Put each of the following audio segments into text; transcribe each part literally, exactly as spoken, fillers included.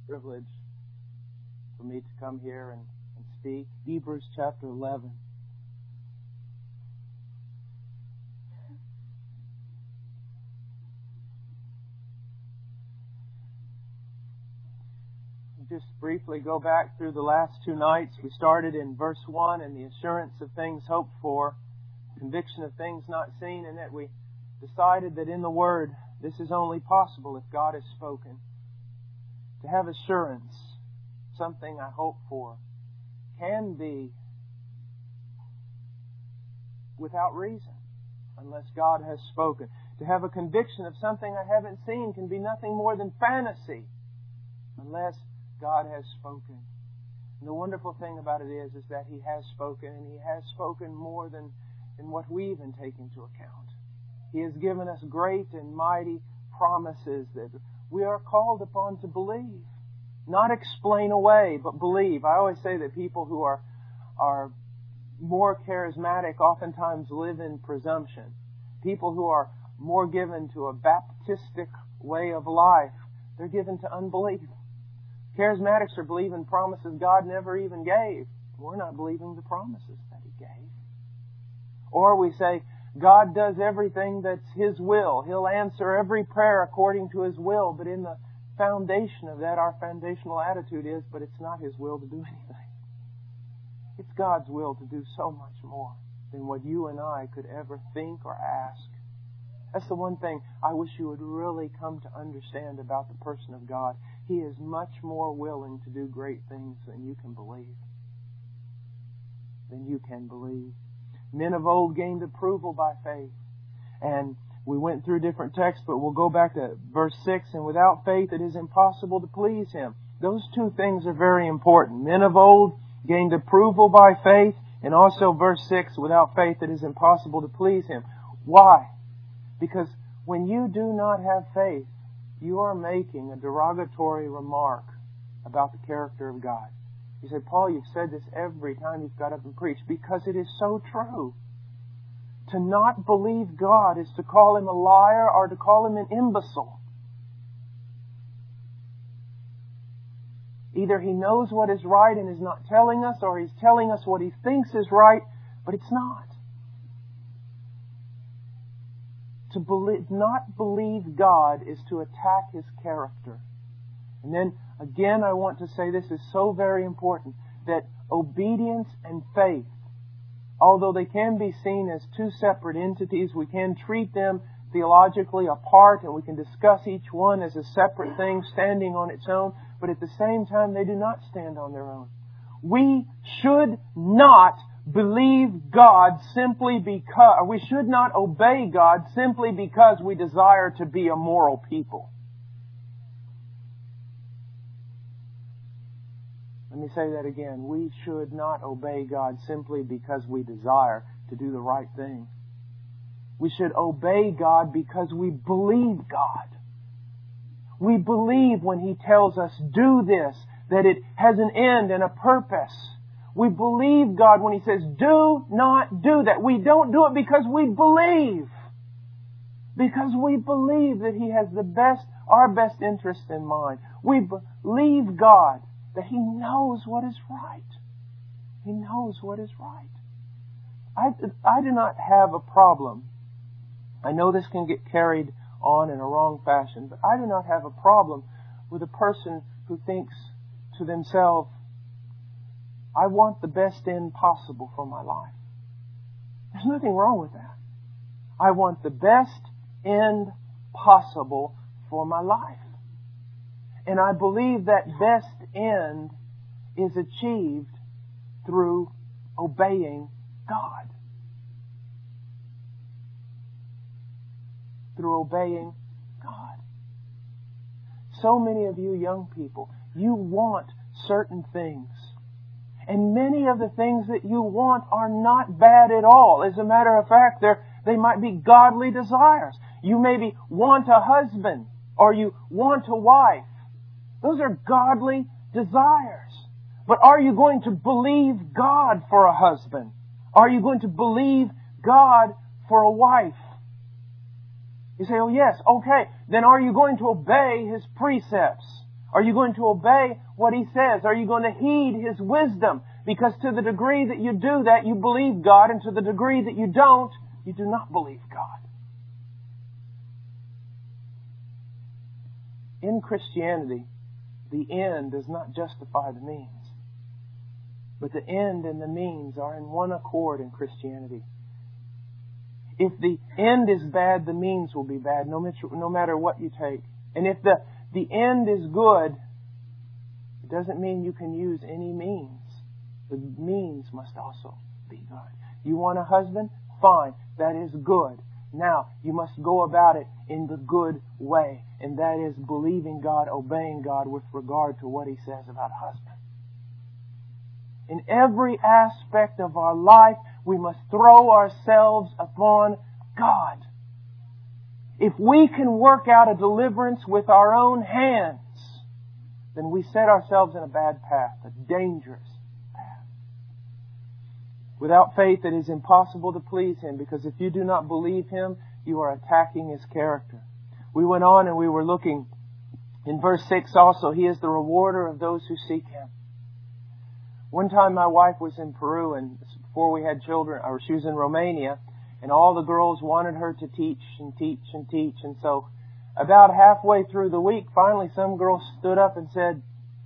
Privilege for me to come here and, and speak. Hebrews chapter eleven. Just briefly go back through the last two nights. We started in verse one and the assurance of things hoped for, conviction of things not seen, and that we decided that in the Word this is only possible if God has spoken. To have assurance, something I hope for, can be without reason unless God has spoken. To have a conviction of something I haven't seen can be nothing more than fantasy unless God has spoken. And the wonderful thing about it is, is that He has spoken, and He has spoken more than, than what we even take into account. He has given us great and mighty promises that we are called upon to believe. Not explain away, but believe. I always say that people who are, are more charismatic oftentimes live in presumption. People who are more given to a Baptistic way of life, they're given to unbelief. Charismatics are believing promises God never even gave. We're not believing the promises that He gave. Or we say, God does everything that's His will. He'll answer every prayer according to His will. But in the foundation of that, our foundational attitude is, but it's not His will to do anything. It's God's will to do so much more than what you and I could ever think or ask. That's the one thing I wish you would really come to understand about the person of God. He is much more willing to do great things than you can believe. Than you can believe. Men of old gained approval by faith. And we went through different texts, but we'll go back to verse six. And without faith it is impossible to please Him. Those two things are very important. Men of old gained approval by faith. And also verse six, without faith it is impossible to please Him. Why? Because when you do not have faith, you are making a derogatory remark about the character of God. You say, Paul, you've said this every time you've got up and preached, because it is so true. To not believe God is to call Him a liar or to call Him an imbecile. Either He knows what is right and is not telling us, or He's telling us what He thinks is right, but it's not. To believe, not believe God is to attack His character. And then, again, I want to say this is so very important, that obedience and faith, although they can be seen as two separate entities, we can treat them theologically apart, and we can discuss each one as a separate thing standing on its own, but at the same time, they do not stand on their own. We should not believe God simply because, or we should not obey God simply because we desire to be a moral people. Let me say that again. We should not obey God simply because we desire to do the right thing. We should obey God because we believe God. We believe when He tells us, do this, that it has an end and a purpose. We believe God when He says, do not do that. We don't do it because we believe. Because we believe that He has the best, our best interest in mind. We believe God that He knows what is right. He knows what is right. I, I do not have a problem. I know this can get carried on in a wrong fashion, but I do not have a problem with a person who thinks to themselves, I want the best end possible for my life. There's nothing wrong with that. I want the best end possible for my life. And I believe that best end is achieved through obeying God. Through obeying God. So many of you young people, you want certain things. And many of the things that you want are not bad at all. As a matter of fact, they're, they might be godly desires. You maybe want a husband, or you want a wife. Those are godly desires. But are you going to believe God for a husband? Are you going to believe God for a wife? You say, oh yes, okay. Then are you going to obey His precepts? Are you going to obey what He says? Are you going to heed His wisdom? Because to the degree that you do that, you believe God, and to the degree that you don't, you do not believe God. In Christianity, the end does not justify the means. But the end and the means are in one accord in Christianity. If the end is bad, the means will be bad, no matter, no matter what you take. And if the, the end is good, it doesn't mean you can use any means. The means must also be good. You want a husband? Fine. That is good. Now, you must go about it in the good way. And that is believing God, obeying God with regard to what He says about husband. In every aspect of our life, we must throw ourselves upon God. If we can work out a deliverance with our own hands, then we set ourselves in a bad path, a dangerous path. Without faith, it is impossible to please Him, because if you do not believe Him, you are attacking His character. We went on and we were looking in verse six also. He is the rewarder of those who seek Him. One time my wife was in Peru, and before we had children, or she was in Romania, and all the girls wanted her to teach and teach and teach. And so about halfway through the week, finally some girl stood up and said,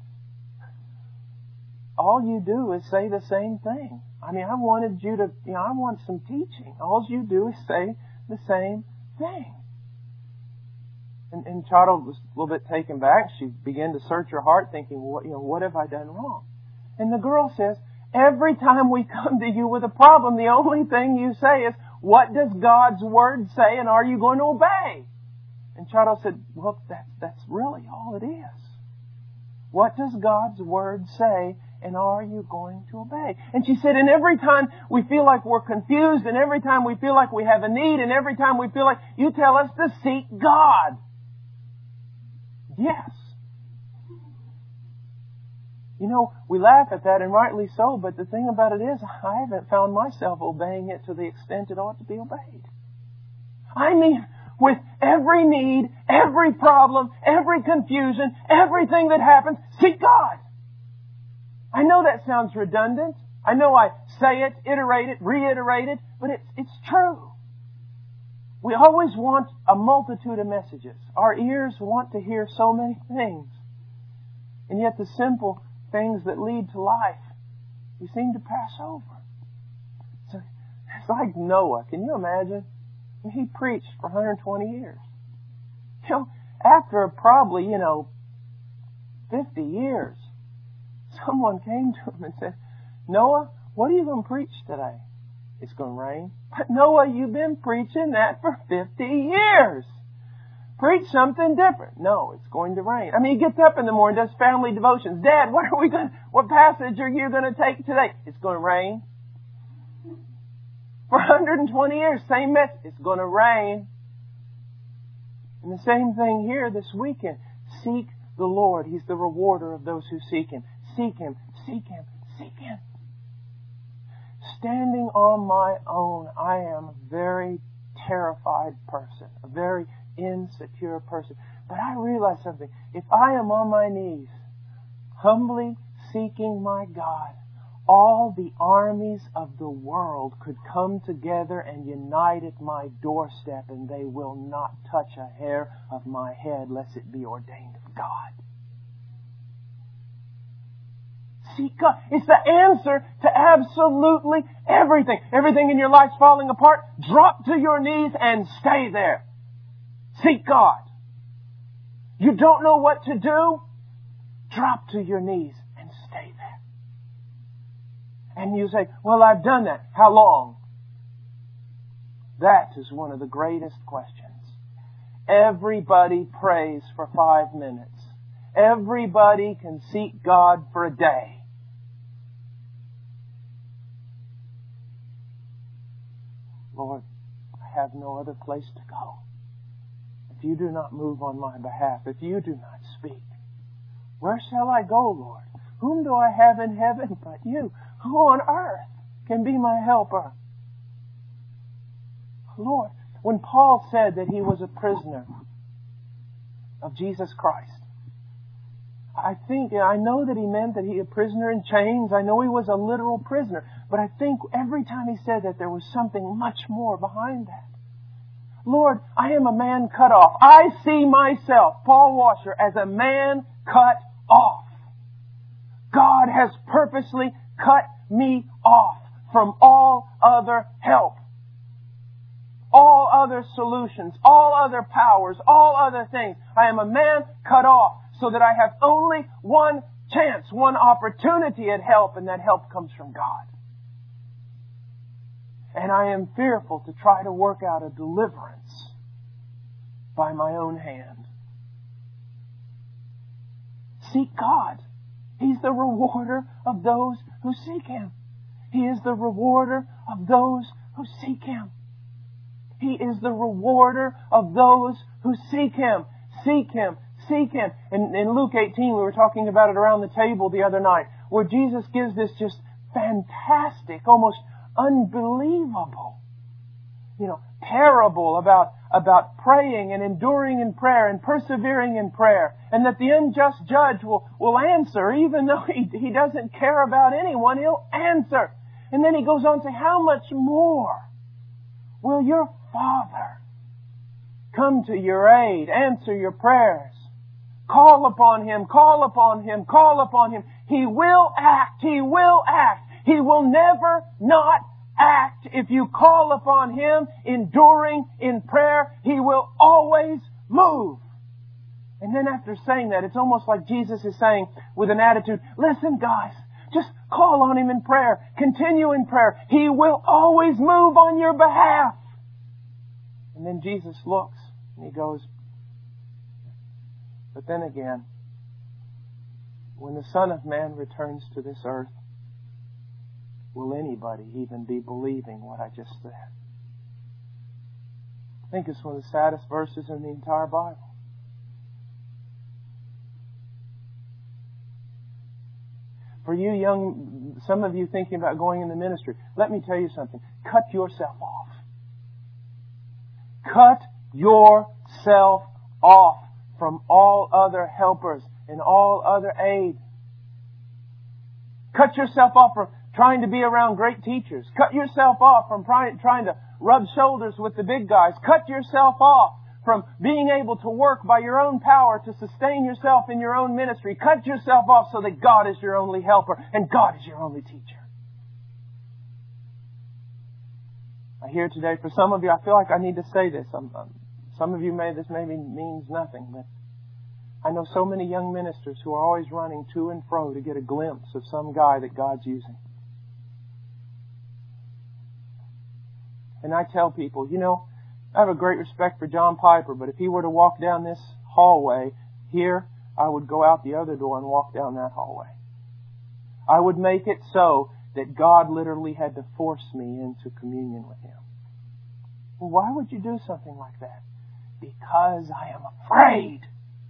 all you do is say the same thing. I mean, I wanted you to, you know, I want some teaching. All you do is say the same thing. And, and Charo was a little bit taken back. She began to search her heart, thinking, what, you know, what have I done wrong? And the girl says, every time we come to you with a problem, the only thing you say is, what does God's Word say, and are you going to obey? And Charo said, well, that, that's really all it is. What does God's Word say, and are you going to obey? And she said, and every time we feel like we're confused, and every time we feel like we have a need, and every time we feel like you tell us to seek God. Yes. You know, we laugh at that, and rightly so, but the thing about it is, I haven't found myself obeying it to the extent it ought to be obeyed. I mean, with every need, every problem, every confusion, everything that happens, seek God. I know that sounds redundant. I know I say it, iterate it, reiterate it, but it's, it's true. We always want a multitude of messages. Our ears want to hear so many things. And yet the simple things that lead to life, we seem to pass over. So it's like Noah. Can you imagine? He preached for one hundred twenty years. You know, after probably, you know, fifty years, someone came to him and said, Noah, what are you going to preach today? It's going to rain. But Noah, you've been preaching that for fifty years. Preach something different. No, it's going to rain. I mean, he gets up in the morning, does family devotions. Dad, what are we going? What passage are you going to take today? It's going to rain. For one hundred twenty years, same message. It's going to rain. And the same thing here this weekend. Seek the Lord. He's the rewarder of those who seek Him. Seek Him. Seek Him. Seek Him. Standing on my own, I am a very terrified person. A very insecure person. But I realize something. If I am on my knees, humbly seeking my God, all the armies of the world could come together and unite at my doorstep, and they will not touch a hair of my head lest it be ordained of God. Seek God. It's the answer to absolutely everything. Everything in your life's falling apart. Drop to your knees and stay there. Seek God. You don't know what to do? Drop to your knees and stay there. And you say, well, I've done that. How long? That is one of the greatest questions. Everybody prays for five minutes. Everybody can seek God for a day. Lord, I have no other place to go. If you do not move on my behalf, if you do not speak, where shall I go, Lord? Whom do I have in heaven but you? Who on earth can be my helper? Lord, when Paul said that he was a prisoner of Jesus Christ, I think, I know that He meant that He a prisoner in chains. I know He was a literal prisoner. But I think every time He said that, there was something much more behind that. Lord, I am a man cut off. I see myself, Paul Washer, as a man cut off. God has purposely cut me off from all other help, all other solutions, all other powers, all other things. I am a man cut off so that I have only one chance, one opportunity at help, and that help comes from God. And I am fearful to try to work out a deliverance by my own hand. Seek God. He's the rewarder of those who seek Him. He is the rewarder of those who seek Him. He is the rewarder of those who seek Him. Seek Him. Seek Him. In, in Luke eighteen, we were talking about it around the table the other night, where Jesus gives this just fantastic, almost unbelievable, you know, parable about, about praying and enduring in prayer and persevering in prayer, and that the unjust judge will, will answer, even though he, he doesn't care about anyone, He'll answer. And then He goes on to say, how much more will your Father come to your aid, answer your prayers? Call upon Him, call upon Him, call upon Him. He will act, He will act. He will never not act. If you call upon Him, enduring in prayer, He will always move. And then after saying that, it's almost like Jesus is saying with an attitude, listen guys, just call on Him in prayer. Continue in prayer. He will always move on your behalf. And then Jesus looks and He goes, but then again, when the Son of Man returns to this earth, will anybody even be believing what I just said? I think it's one of the saddest verses in the entire Bible. For you young, some of you thinking about going in the ministry, let me tell you something. Cut yourself off. Cut yourself off from all other helpers and all other aid. Cut yourself off from trying to be around great teachers. Cut yourself off from trying, trying to rub shoulders with the big guys. Cut yourself off from being able to work by your own power to sustain yourself in your own ministry. Cut yourself off so that God is your only helper and God is your only teacher. I hear today, for some of you, I feel like I need to say this. I'm, I'm, some of you may, this maybe means nothing, but I know so many young ministers who are always running to and fro to get a glimpse of some guy that God's using. And I tell people, you know, I have a great respect for John Piper, but if he were to walk down this hallway here, I would go out the other door and walk down that hallway. I would make it so that God literally had to force me into communion with Him. Well, why would you do something like that? Because I am afraid.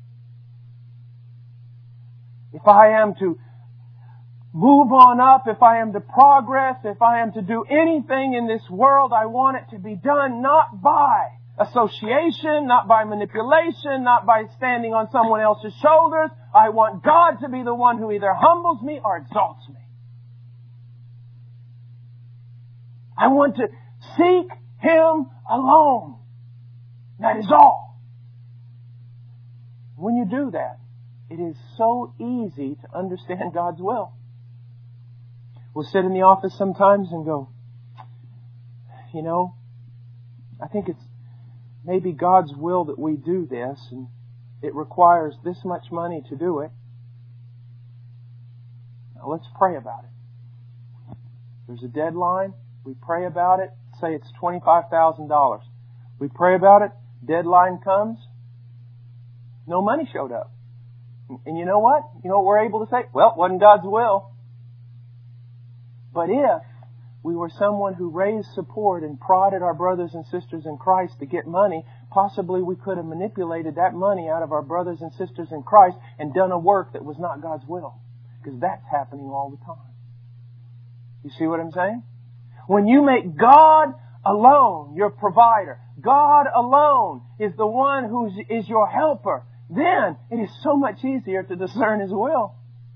If I am to move on up, if I am to progress, if I am to do anything in this world, I want it to be done not by association, not by manipulation, not by standing on someone else's shoulders. I want God to be the one who either humbles me or exalts me. I want to seek Him alone. That is all. When you do that, it is so easy to understand God's will. We'll sit in the office sometimes and go, you know, I think it's maybe God's will that we do this, and it requires this much money to do it. Now let's pray about it. There's a deadline. We pray about it. Say it's twenty-five thousand dollars. We pray about it. Deadline comes. No money showed up. And you know what? You know what we're able to say? Well, it wasn't God's will. But if we were someone who raised support and prodded our brothers and sisters in Christ to get money, possibly we could have manipulated that money out of our brothers and sisters in Christ and done a work that was not God's will. Because that's happening all the time. You see what I'm saying? When you make God alone your provider, God alone is the one who is your helper, then it is so much easier to discern His will.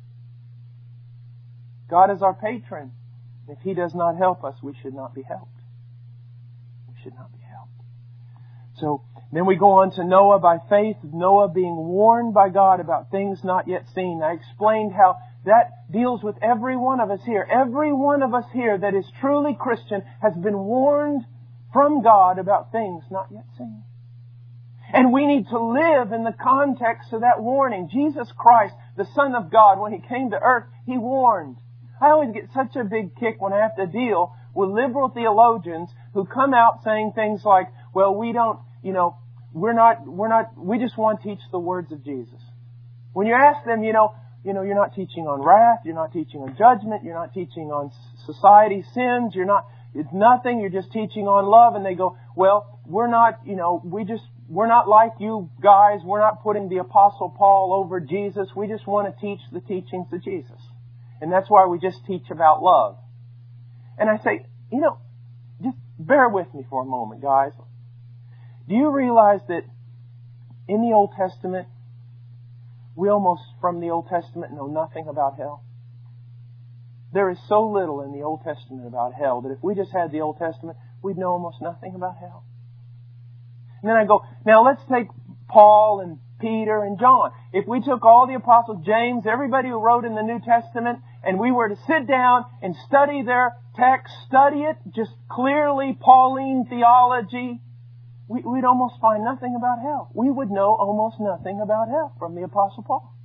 God is our patron. If He does not help us, we should not be helped. We should not be helped. So, then we go on to Noah. By faith, Noah being warned by God about things not yet seen. I explained how that deals with every one of us here. Every one of us here that is truly Christian has been warned from God about things not yet seen. And we need to live in the context of that warning. Jesus Christ, the Son of God, when He came to earth, He warned. I always get such a big kick when I have to deal with liberal theologians who come out saying things like, well, we don't, you know, we're not, we're not, we just want to teach the words of Jesus. When you ask them, you know, you know, you're not teaching on wrath, you're not teaching on judgment, you're not teaching on society's sins, you're not, it's nothing, you're just teaching on love, and they go, well, we're not, you know, we just, we're not like you guys, we're not putting the Apostle Paul over Jesus, we just want to teach the teachings of Jesus. And that's why we just teach about love. And I say, you know, just bear with me for a moment, guys. Do you realize that in the Old Testament, we almost, from the Old Testament, know nothing about hell? There is so little in the Old Testament about hell that if we just had the Old Testament, we'd know almost nothing about hell. And then I go, now let's take Paul and Peter and John. If we took all the apostles, James, everybody who wrote in the New Testament, and we were to sit down and study their text, study it, just clearly Pauline theology, we, we'd almost find nothing about hell. We would know almost nothing about hell from the Apostle Paul.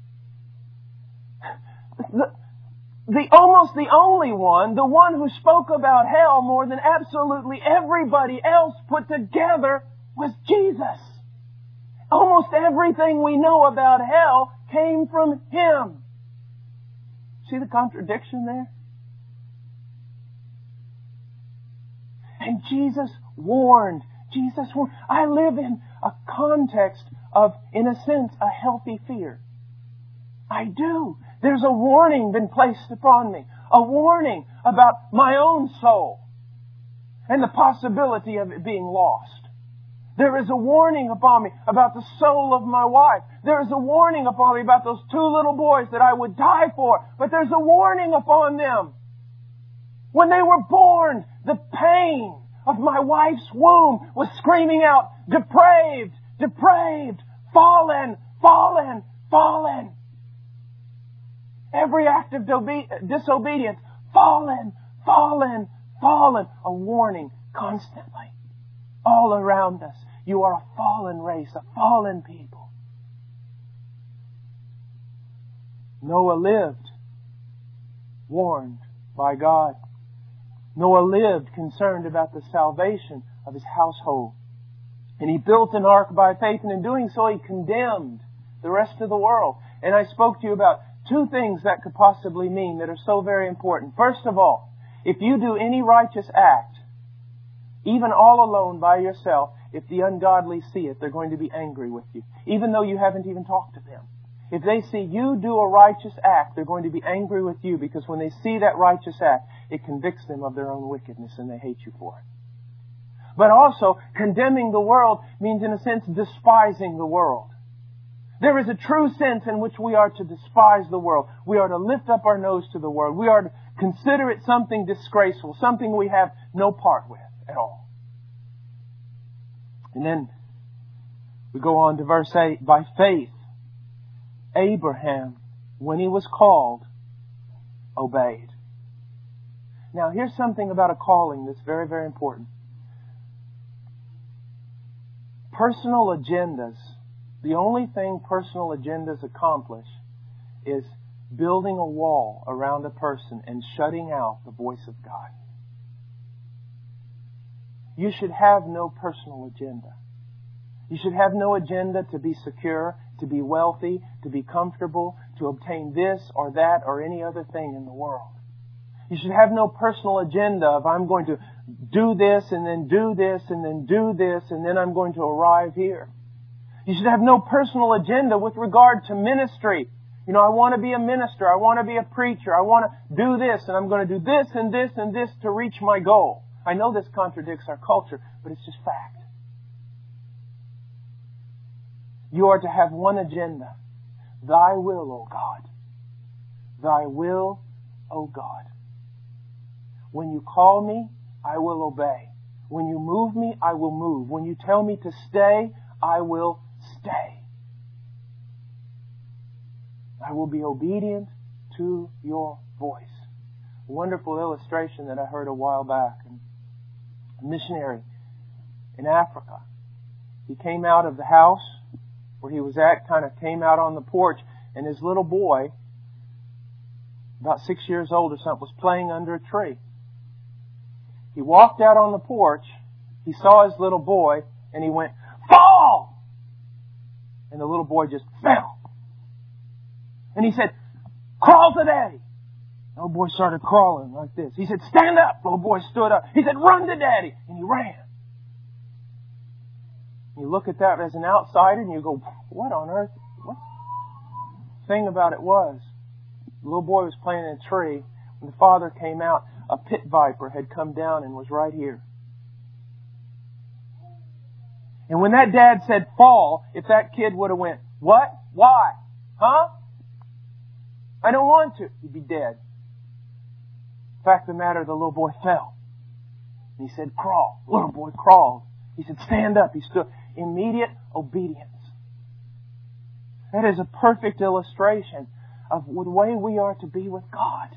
The, the almost the only one, the one who spoke about hell more than absolutely everybody else put together, was Jesus. Almost everything we know about hell came from Him. See the contradiction there? And Jesus warned. Jesus warned. I live in a context of, in a sense, a healthy fear. I do. There's a warning been placed upon me. A warning about my own soul and the possibility of it being lost. There is a warning upon me about the soul of my wife. There is a warning upon me about those two little boys that I would die for. But there's a warning upon them. When they were born, the pain of my wife's womb was screaming out, depraved, depraved, fallen, fallen, fallen. Every act of disobedience, fallen, fallen, fallen. A warning constantly all around us. You are a fallen race, a fallen people. Noah lived warned by God. Noah lived concerned about the salvation of his household. And he built an ark by faith, and in doing so he condemned the rest of the world. And I spoke to you about two things that could possibly mean that are so very important. First of all, if you do any righteous act, even all alone by yourself, if the ungodly see it, they're going to be angry with you, even though you haven't even talked to them. If they see you do a righteous act, they're going to be angry with you, because when they see that righteous act, it convicts them of their own wickedness and they hate you for it. But also, condemning the world means, in a sense, despising the world. There is a true sense in which we are to despise the world. We are to lift up our nose to the world. We are to consider it something disgraceful, something we have no part with at all. And then we go on to verse eight. By faith, Abraham, when he was called, obeyed. Now, here's something about a calling that's very, very important. Personal agendas, the only thing personal agendas accomplish is building a wall around a person and shutting out the voice of God. You should have no personal agenda. You should have no agenda to be secure, to be wealthy, to be comfortable, to obtain this or that or any other thing in the world. You should have no personal agenda of, I'm going to do this and then do this and then do this and then I'm going to arrive here. You should have no personal agenda with regard to ministry. You know, I want to be a minister. I want to be a preacher. I want to do this and I'm going to do this and this and this to reach my goal. I know this contradicts our culture, but it's just fact. You are to have one agenda. Thy will, O God. Thy will, O God. When you call me, I will obey. When you move me, I will move. When you tell me to stay, I will stay. I will be obedient to your voice. A wonderful illustration that I heard a while back. A missionary in Africa. He came out of the house where he was at, kind of came out on the porch, and his little boy, about six years old or something, was playing under a tree. He walked out on the porch, he saw his little boy, and he went, "Fall!" And the little boy just fell. And he said, "Crawl today!" The little boy started crawling like this. He said, "Stand up!" The little boy stood up. He said, "Run to Daddy!" And he ran. You look at that as an outsider and you go, what on earth? What? The thing about it was, the little boy was playing in a tree. When the father came out, a pit viper had come down and was right here. And when that dad said fall, if that kid would have went, "What? Why? Huh? I don't want to," he'd be dead. The fact of the matter, the little boy fell. And he said, "Crawl." The little boy crawled. He said, "Stand up." He stood. Immediate obedience. That is a perfect illustration of the way we are to be with God.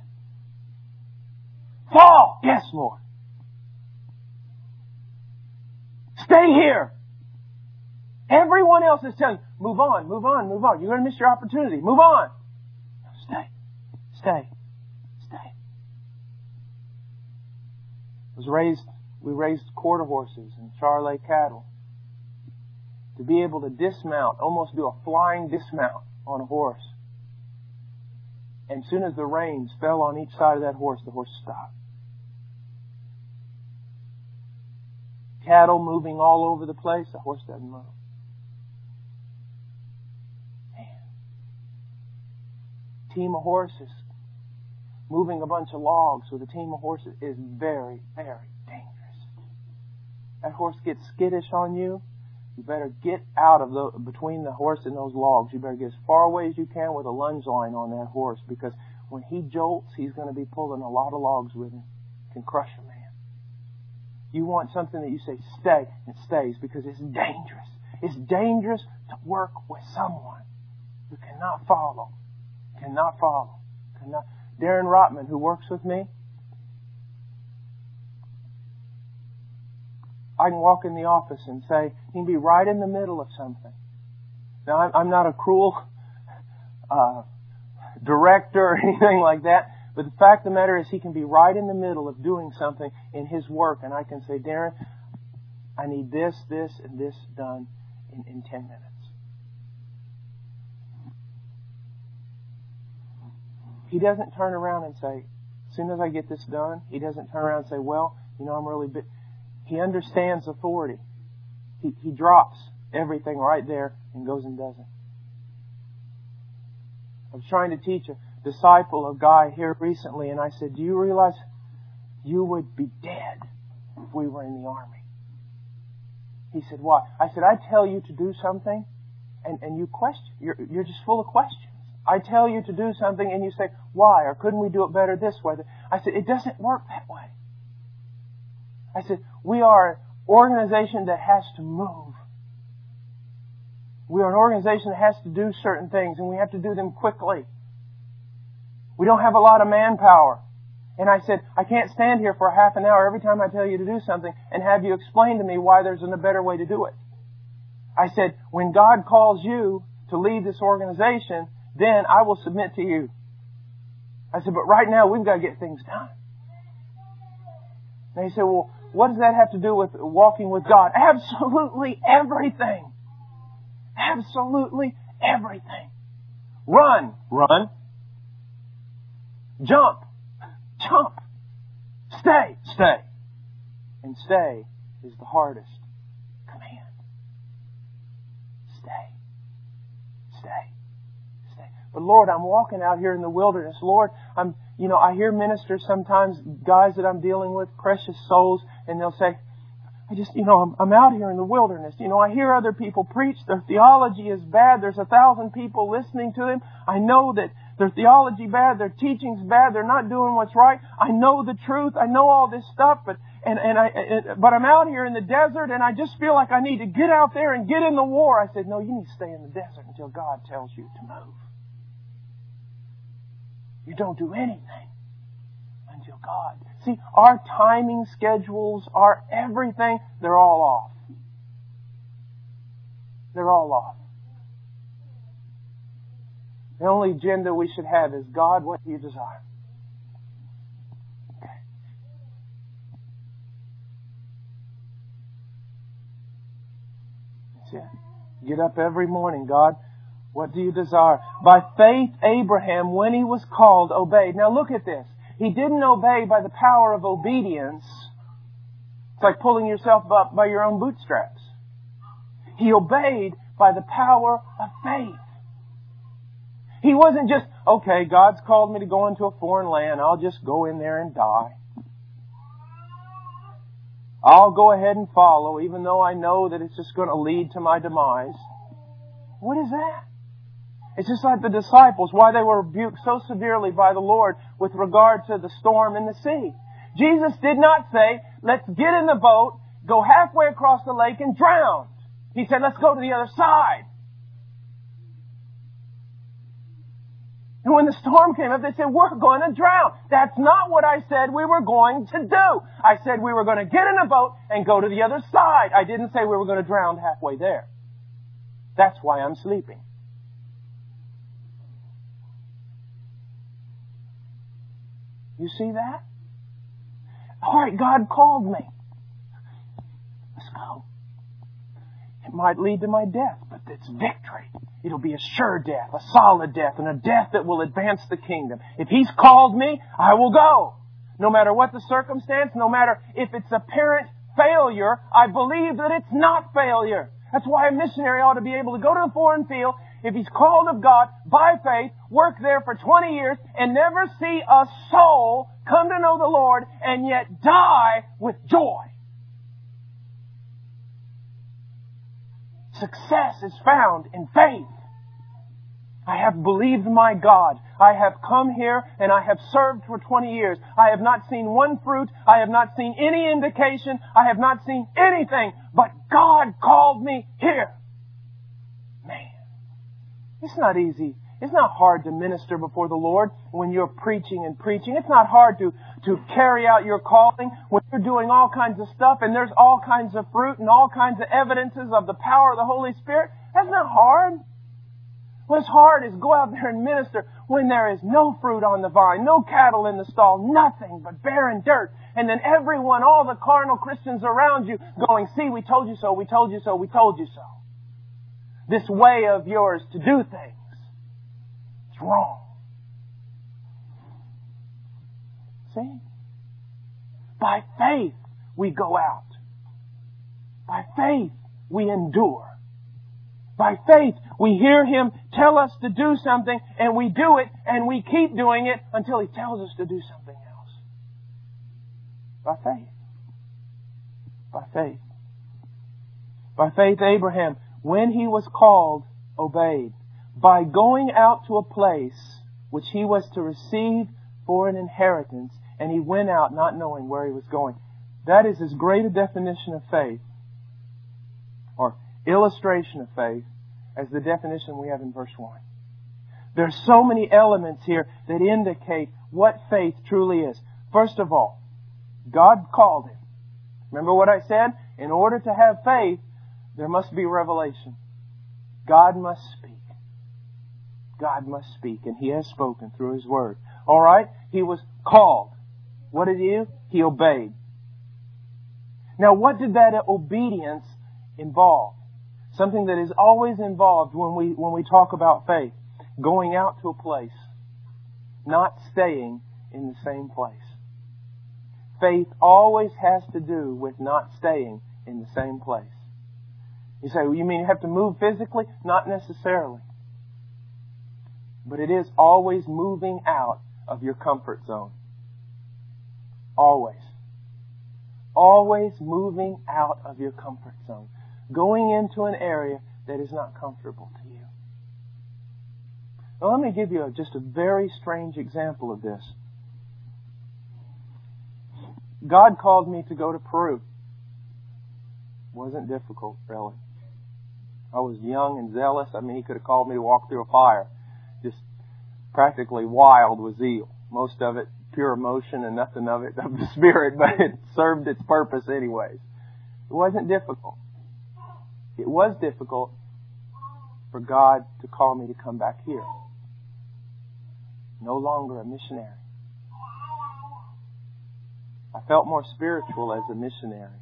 Fall! Yes, Lord. Stay here. Everyone else is telling you, move on, move on, move on. You're going to miss your opportunity. Move on. No, stay. Stay. Stay. Was raised, we raised quarter horses and Charolais cattle. To be able to dismount, almost do a flying dismount on a horse. And as soon as the reins fell on each side of that horse, the horse stopped. Cattle moving all over the place, the horse doesn't move. Man. Team of horses moving a bunch of logs with a team of horses is very, very dangerous. That horse gets skittish on you. You better get out of the between the horse and those logs. You better get as far away as you can with a lunge line on that horse, because when he jolts, he's going to be pulling a lot of logs with him. Can crush a man. You want something that you say, stay, and it stays, because it's dangerous. It's dangerous to work with someone who cannot follow. Cannot follow. Cannot. Darren Rotman, who works with me, I can walk in the office and say, he can be right in the middle of something. Now, I'm not a cruel uh, director or anything like that, but the fact of the matter is he can be right in the middle of doing something in his work, and I can say, "Darren, I need this, this, and this done in, in ten minutes. He doesn't turn around and say, as soon as I get this done, he doesn't turn around and say, "Well, you know, I'm really big." He understands authority. He, he drops everything right there and goes and does it. I was trying to teach a disciple, a guy here recently, and I said, "Do you realize you would be dead if we were in the army?" He said, "Why?" I said, "I tell you to do something, and, and you question. You're, you're just full of questions. I tell you to do something, and you say, 'Why?' Or 'Couldn't we do it better this way?' I said, it doesn't work that way. I said, we are an organization that has to move. We are an organization that has to do certain things, and we have to do them quickly. We don't have a lot of manpower. And I said, I can't stand here for a half an hour every time I tell you to do something and have you explain to me why there's a better way to do it. I said, when God calls you to lead this organization, then I will submit to you. I said, but right now we've got to get things done. And he said, well, what does that have to do with walking with God? Absolutely everything. Absolutely everything. Run. Run. Jump. Jump. Stay. Stay. And stay is the hardest command. Stay. Stay. Stay. But Lord, I'm walking out here in the wilderness. Lord, I'm, you know, I hear ministers sometimes, guys that I'm dealing with, precious souls, and they'll say, I just, you know, I'm, I'm out here in the wilderness. You know, I hear other people preach. Their theology is bad. There's a thousand people listening to them. I know that their theology bad. Their teaching's bad. They're not doing what's right. I know the truth. I know all this stuff, but and and I and, but I'm out here in the desert, and I just feel like I need to get out there and get in the war. I said, no, you need to stay in the desert until God tells you to move. You don't do anything until God. See, our timing schedules, our everything, they're all off. They're all off. The only agenda we should have is, God, what do you desire? Okay. That's it. Get up every morning, God. What do you desire? By faith, Abraham, when he was called, obeyed. Now look at this. He didn't obey by the power of obedience. It's like pulling yourself up by your own bootstraps. He obeyed by the power of faith. He wasn't just, okay, God's called me to go into a foreign land. I'll just go in there and die. I'll go ahead and follow, even though I know that it's just going to lead to my demise. What is that? It's just like the disciples, why they were rebuked so severely by the Lord with regard to the storm in the sea. Jesus did not say, let's get in the boat, go halfway across the lake and drown. He said, let's go to the other side. And when the storm came up, they said, we're going to drown. That's not what I said we were going to do. I said we were going to get in a boat and go to the other side. I didn't say we were going to drown halfway there. That's why I'm sleeping. You see that? All right, God called me. Let's go. It might lead to my death, but it's victory. It'll be a sure death, a solid death, and a death that will advance the kingdom. If He's called me, I will go. No matter what the circumstance, no matter if it's apparent failure, I believe that it's not failure. That's why a missionary ought to be able to go to the foreign field, if he's called of God, by faith, work there for twenty years, and never see a soul come to know the Lord, and yet die with joy. Success is found in faith. I have believed my God. I have come here and I have served for twenty years. I have not seen one fruit. I have not seen any indication. I have not seen anything. But God called me here. Man, it's not easy. It's not hard to minister before the Lord when you're preaching and preaching. It's not hard to, to carry out your calling when you're doing all kinds of stuff and there's all kinds of fruit and all kinds of evidences of the power of the Holy Spirit. That's not hard. What's hard is go out there and minister when there is no fruit on the vine, no cattle in the stall, nothing but barren dirt. And then everyone, all the carnal Christians around you going, see, we told you so, we told you so, we told you so. This way of yours to do things. It's wrong. See? By faith, we go out. By faith, we endure. By faith, we hear Him tell us to do something, and we do it, and we keep doing it until He tells us to do something else. By faith. By faith. By faith, Abraham, when he was called, obeyed. By going out to a place which he was to receive for an inheritance, and he went out not knowing where he was going. That is as great a definition of faith, or illustration of faith, as the definition we have in verse one. There's so many elements here that indicate what faith truly is. First of all, God called him. Remember what I said? In order to have faith, there must be revelation. God must speak. God must speak, and He has spoken through His Word. All right? He was called. What did He do? He obeyed. Now, what did that obedience involve? Something that is always involved when we when we talk about faith. Going out to a place. Not staying in the same place. Faith always has to do with not staying in the same place. You say, well, you mean you have to move physically? Not necessarily. But it is always moving out of your comfort zone. Always. Always moving out of your comfort zone. Going into an area that is not comfortable to you. Now let me give you a, just a very strange example of this. God called me to go to Peru. Wasn't difficult, really. I was young and zealous. I mean, He could have called me to walk through a fire. Just practically wild with zeal. Most of it pure emotion and nothing of it of the Spirit, but it served its purpose anyways. It wasn't difficult. It was difficult for God to call me to come back here. No longer a missionary. I felt more spiritual as a missionary.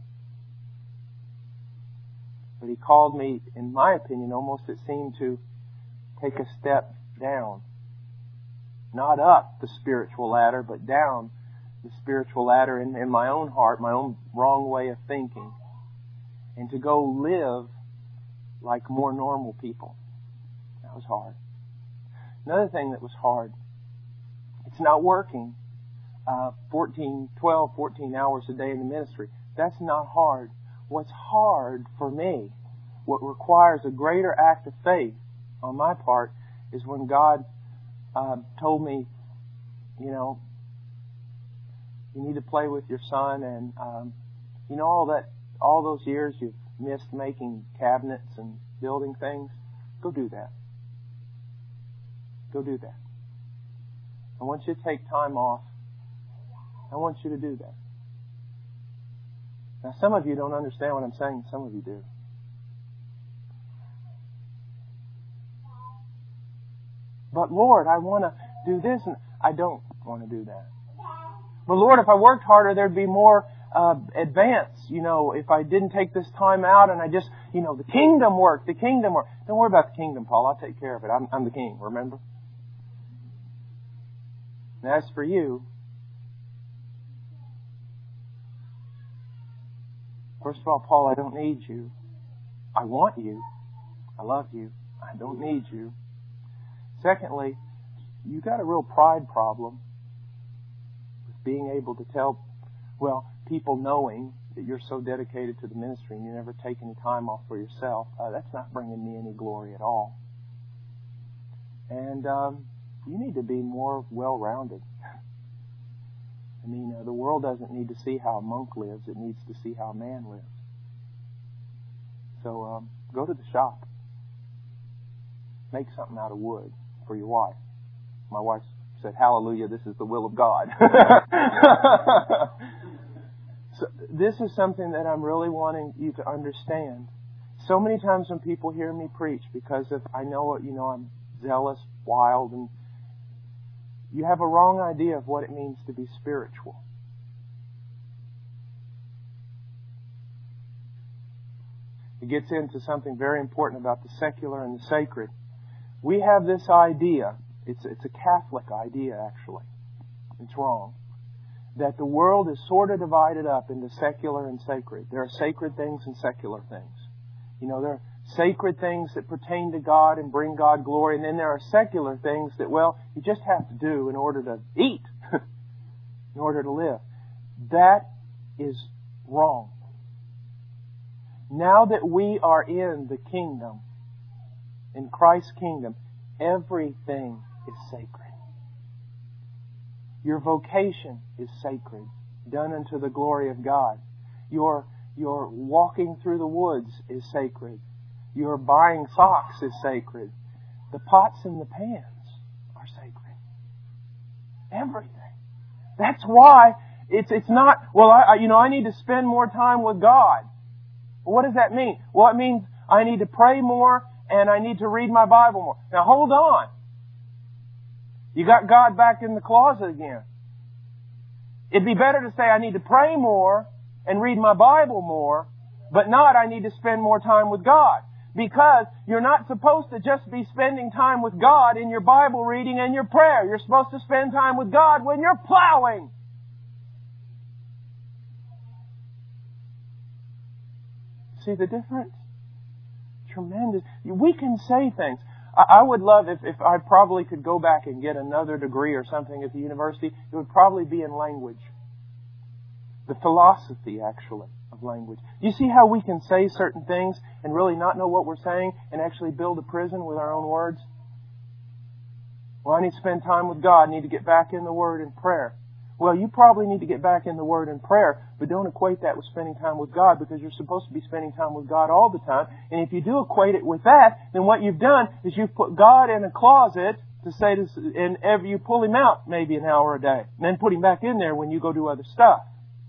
But He called me, in my opinion, almost it seemed to take a step down. Not up the spiritual ladder, but down the spiritual ladder in, in my own heart, my own wrong way of thinking. And to go live like more normal people. That was hard. Another thing that was hard, it's not working uh, fourteen, twelve, fourteen hours a day in the ministry. That's not hard. What's hard for me, what requires a greater act of faith on my part, is when God uh, told me, you know, you need to play with your son, and um, you know all that, all those years you've missed making cabinets and building things. Go do that. Go do that. I want you to take time off. I want you to do that. Now, some of you don't understand what I'm saying. Some of you do. But Lord, I want to do this, and I don't want to do that. But Lord, if I worked harder, there'd be more uh, advance. You know, if I didn't take this time out and I just, you know, the kingdom work, the kingdom work. Don't worry about the kingdom, Paul. I'll take care of it. I'm, I'm the king, remember? And as for you, first of all, Paul, I don't need you. I want you. I love you. I don't need you. Secondly, you got a real pride problem with being able to tell, well, people knowing that you're so dedicated to the ministry and you never take any time off for yourself. Uh, that's not bringing me any glory at all. And um, you need to be more well-rounded. I mean, uh, the world doesn't need to see how a monk lives. It needs to see how a man lives. So um, go to the shop. Make something out of wood for your wife. My wife said, hallelujah, this is the will of God. So this is something that I'm really wanting you to understand. So many times when people hear me preach, because of, I know, you know, I'm zealous, wild, and you have a wrong idea of what it means to be spiritual. It gets into something very important about the secular and the sacred. We have this idea, it's, it's a Catholic idea actually, it's wrong, that the world is sort of divided up into secular and sacred. There are sacred things and secular things. You know, there are sacred things that pertain to God and bring God glory, and then there are secular things that, well, you just have to do in order to eat, in order to live. That is wrong. Now that we are in the kingdom, in Christ's kingdom, everything is sacred. Your vocation is sacred, done unto the glory of God. Your, your walking through the woods is sacred. Your buying socks is sacred. The pots and the pans are sacred. Everything. That's why it's it's not, well, I, you know, I need to spend more time with God. Well, what does that mean? Well, it means I need to pray more and I need to read my Bible more. Now, hold on. You got God back in the closet again. It'd be better to say I need to pray more and read my Bible more, but not I need to spend more time with God. Because you're not supposed to just be spending time with God in your Bible reading and your prayer. You're supposed to spend time with God when you're plowing. See the difference? Tremendous. We can say things. I would love if, if I probably could go back and get another degree or something at the university. It would probably be in language. the philosophy, actually, of language. You see how we can say certain things and really not know what we're saying and actually build a prison with our own words? Well, I need to spend time with God. I need to get back in the Word and prayer. Well, you probably need to get back in the Word and prayer, but don't equate that with spending time with God, because you're supposed to be spending time with God all the time. And if you do equate it with that, then what you've done is you've put God in a closet to say this, and every, you pull Him out maybe an hour a day, and then put Him back in there when you go do other stuff.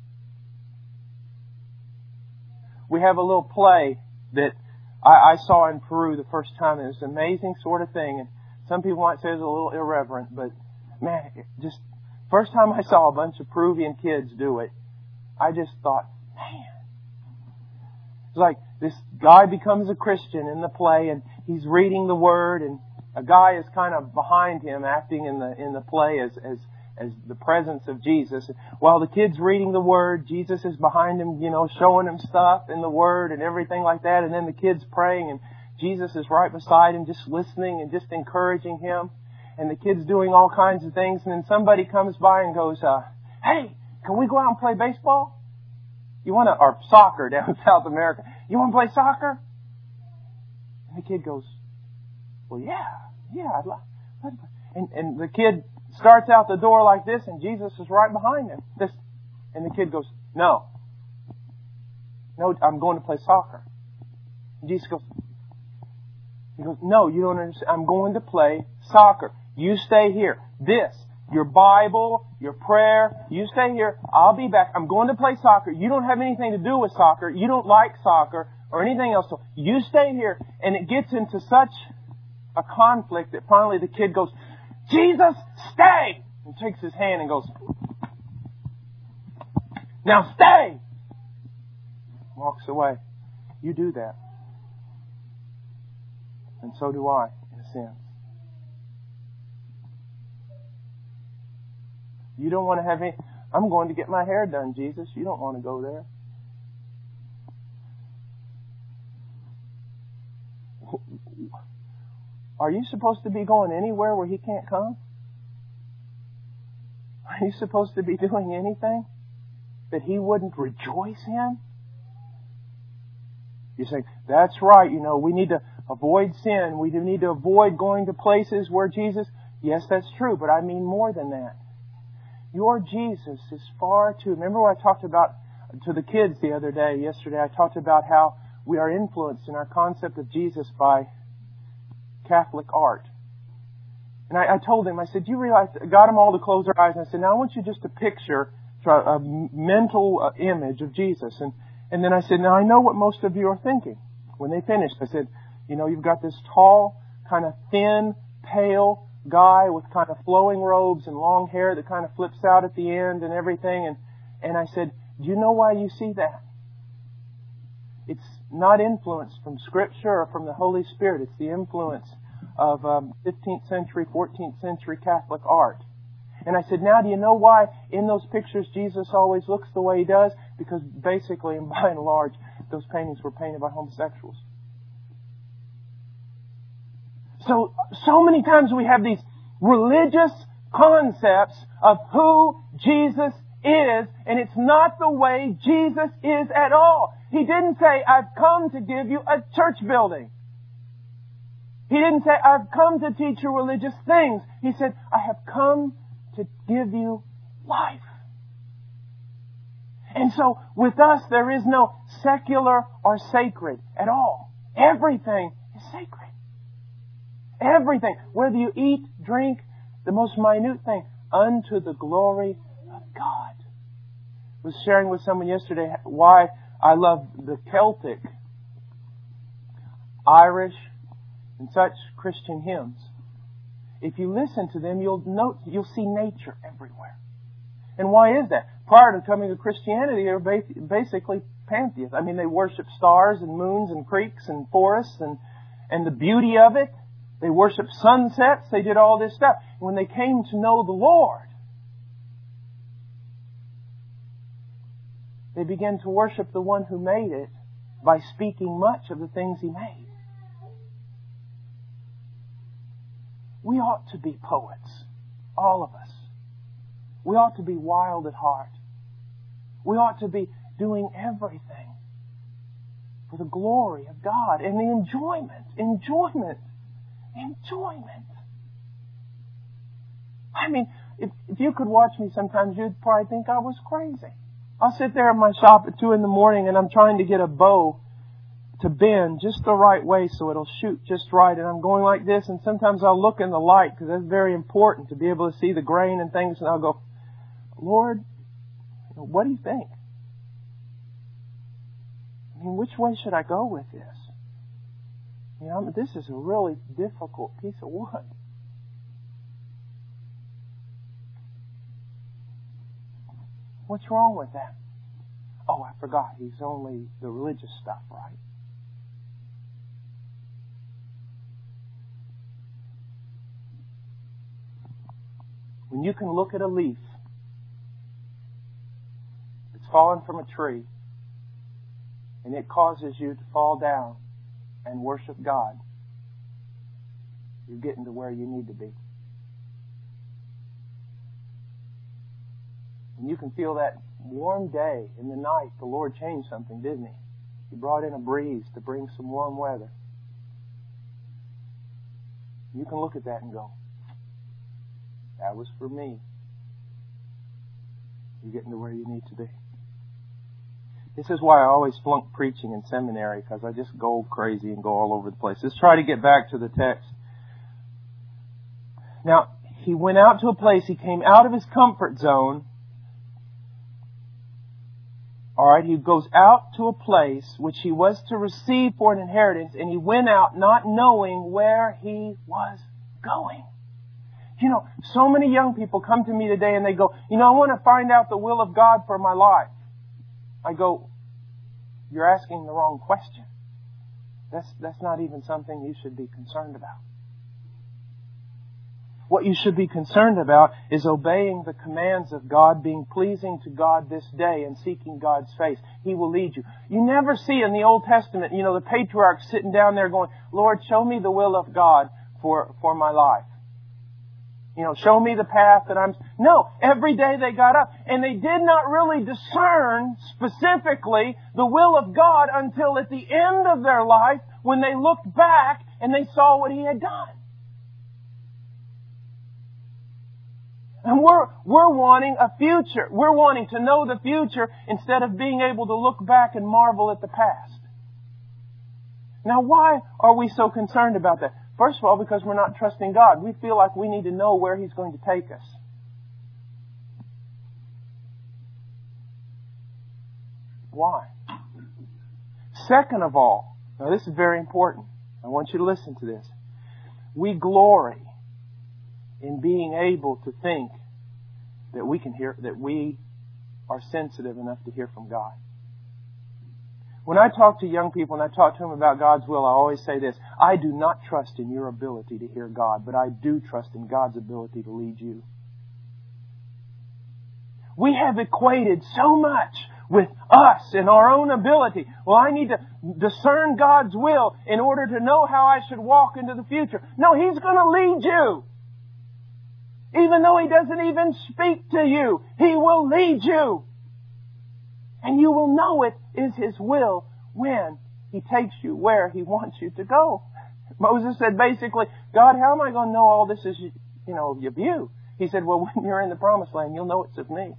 We have a little play that I, I saw in Peru the first time. It was an amazing sort of thing, and some people might say it's a little irreverent, but man, it just first time I saw a bunch of Peruvian kids do it, I just thought, man. It's like this guy becomes a Christian in the play, and he's reading the Word, and a guy is kind of behind him acting in the in the play as as as the presence of Jesus. While the kid's reading the Word, Jesus is behind him, you know, showing him stuff in the Word and everything like that, and then the kid's praying, and Jesus is right beside him just listening and just encouraging him. And the kid's doing all kinds of things, and then somebody comes by and goes, uh, hey, can we go out and play baseball? You want to, or soccer down in South America. You want to play soccer? And the kid goes, well, yeah, yeah, I'd like, I'd like. And, and the kid starts out the door like this, and Jesus is right behind him. This, and the kid goes, no. No, I'm going to play soccer. And Jesus goes, he goes, no, you don't understand. I'm going to play soccer. You stay here. This, your Bible, your prayer, you stay here. I'll be back. I'm going to play soccer. You don't have anything to do with soccer. You don't like soccer or anything else. So you stay here. And it gets into such a conflict that finally the kid goes, Jesus, stay! And takes his hand and goes, now stay! Walks away. You do that. And so do I, in a sense. You don't want to have any... I'm going to get my hair done, Jesus. You don't want to go there. Are you supposed to be going anywhere where He can't come? Are you supposed to be doing anything that He wouldn't rejoice in? You say, that's right, you know, we need to avoid sin. We do need to avoid going to places where Jesus... Yes, that's true, but I mean more than that. Your Jesus is far too... Remember what I talked about to the kids the other day, yesterday, I talked about how we are influenced in our concept of Jesus by Catholic art. And I, I told them, I said, you realize, I got them all to close their eyes, and I said, now I want you just to picture a mental uh, image of Jesus. And, and then I said, now I know what most of you are thinking. When they finished, I said, you know, you've got this tall, kind of thin, pale guy with kind of flowing robes and long hair that kind of flips out at the end and everything. And, and I said, do you know why you see that? It's not influenced from Scripture or from the Holy Spirit. It's the influence of um, fifteenth century, fourteenth century Catholic art. And I said, now do you know why in those pictures Jesus always looks the way He does? Because basically, and by and large, those paintings were painted by homosexuals. So, so many times we have these religious concepts of who Jesus is, and it's not the way Jesus is at all. He didn't say, I've come to give you a church building. He didn't say, I've come to teach you religious things. He said, I have come to give you life. And so, with us, there is no secular or sacred at all. Everything is sacred. Everything. Whether you eat, drink, the most minute thing, unto the glory of God. I was sharing with someone yesterday why I love the Celtic, Irish, and such Christian hymns. If you listen to them, you'll note, you'll see nature everywhere. And why is that? Prior to coming to Christianity, they were basically pantheists. I mean, they worshiped stars and moons and creeks and forests and, and the beauty of it. They worshiped sunsets. They did all this stuff. When they came to know the Lord, they began to worship the one who made it by speaking much of the things He made. We ought to be poets. All of us. We ought to be wild at heart. We ought to be doing everything for the glory of God and the enjoyment, enjoyment, enjoyment. I mean, if, if you could watch me sometimes, you'd probably think I was crazy. I'll sit there in my shop at two in the morning and I'm trying to get a bow to bend just the right way so it'll shoot just right. And I'm going like this, and sometimes I'll look in the light because that's very important to be able to see the grain and things, and I'll go, Lord, what do you think? I mean, which way should I go with this? You know, this is a really difficult piece of wood. What's wrong with that? Oh, I forgot. He's only the religious stuff, right? When you can look at a leaf that's fallen from a tree and it causes you to fall down and worship God, you're getting to where you need to be. And you can feel that warm day in the night. The Lord changed something, didn't He? He brought in a breeze to bring some warm weather. You can look at that and go, that was for me. You're getting to where you need to be. This is why I always flunk preaching in seminary, because I just go crazy and go all over the place. Let's try to get back to the text. Now, he went out to a place, he came out of his comfort zone. Alright, he goes out to a place which he was to receive for an inheritance, and he went out not knowing where he was going. You know, so many young people come to me today and they go, you know, I want to find out the will of God for my life. I go, you're asking the wrong question. That's, that's not even something you should be concerned about. What you should be concerned about is obeying the commands of God, being pleasing to God this day, and seeking God's face. He will lead you. You never see in the Old Testament, you know, the patriarchs sitting down there going, Lord, show me the will of God for, for my life. You know, show me the path that I'm... No, every day they got up and they did not really discern specifically the will of God until at the end of their life when they looked back and they saw what He had done. And we're, we're wanting a future. We're wanting to know the future instead of being able to look back and marvel at the past. Now, why are we so concerned about that? First of all, because we're not trusting God. We feel like we need to know where He's going to take us. Why? Second of all, now this is very important. I want you to listen to this. We glory in being able to think that we can hear, that we are sensitive enough to hear from God. When I talk to young people and I talk to them about God's will, I always say this: I do not trust in your ability to hear God, but I do trust in God's ability to lead you. We have equated so much with us and our own ability. Well, I need to discern God's will in order to know how I should walk into the future. No, He's going to lead you. Even though He doesn't even speak to you, He will lead you. And you will know it is His will when He takes you where He wants you to go. Moses said basically, God, how am I going to know all this is, you know, of you? He said, well, when you're in the promised land, you'll know it's of me.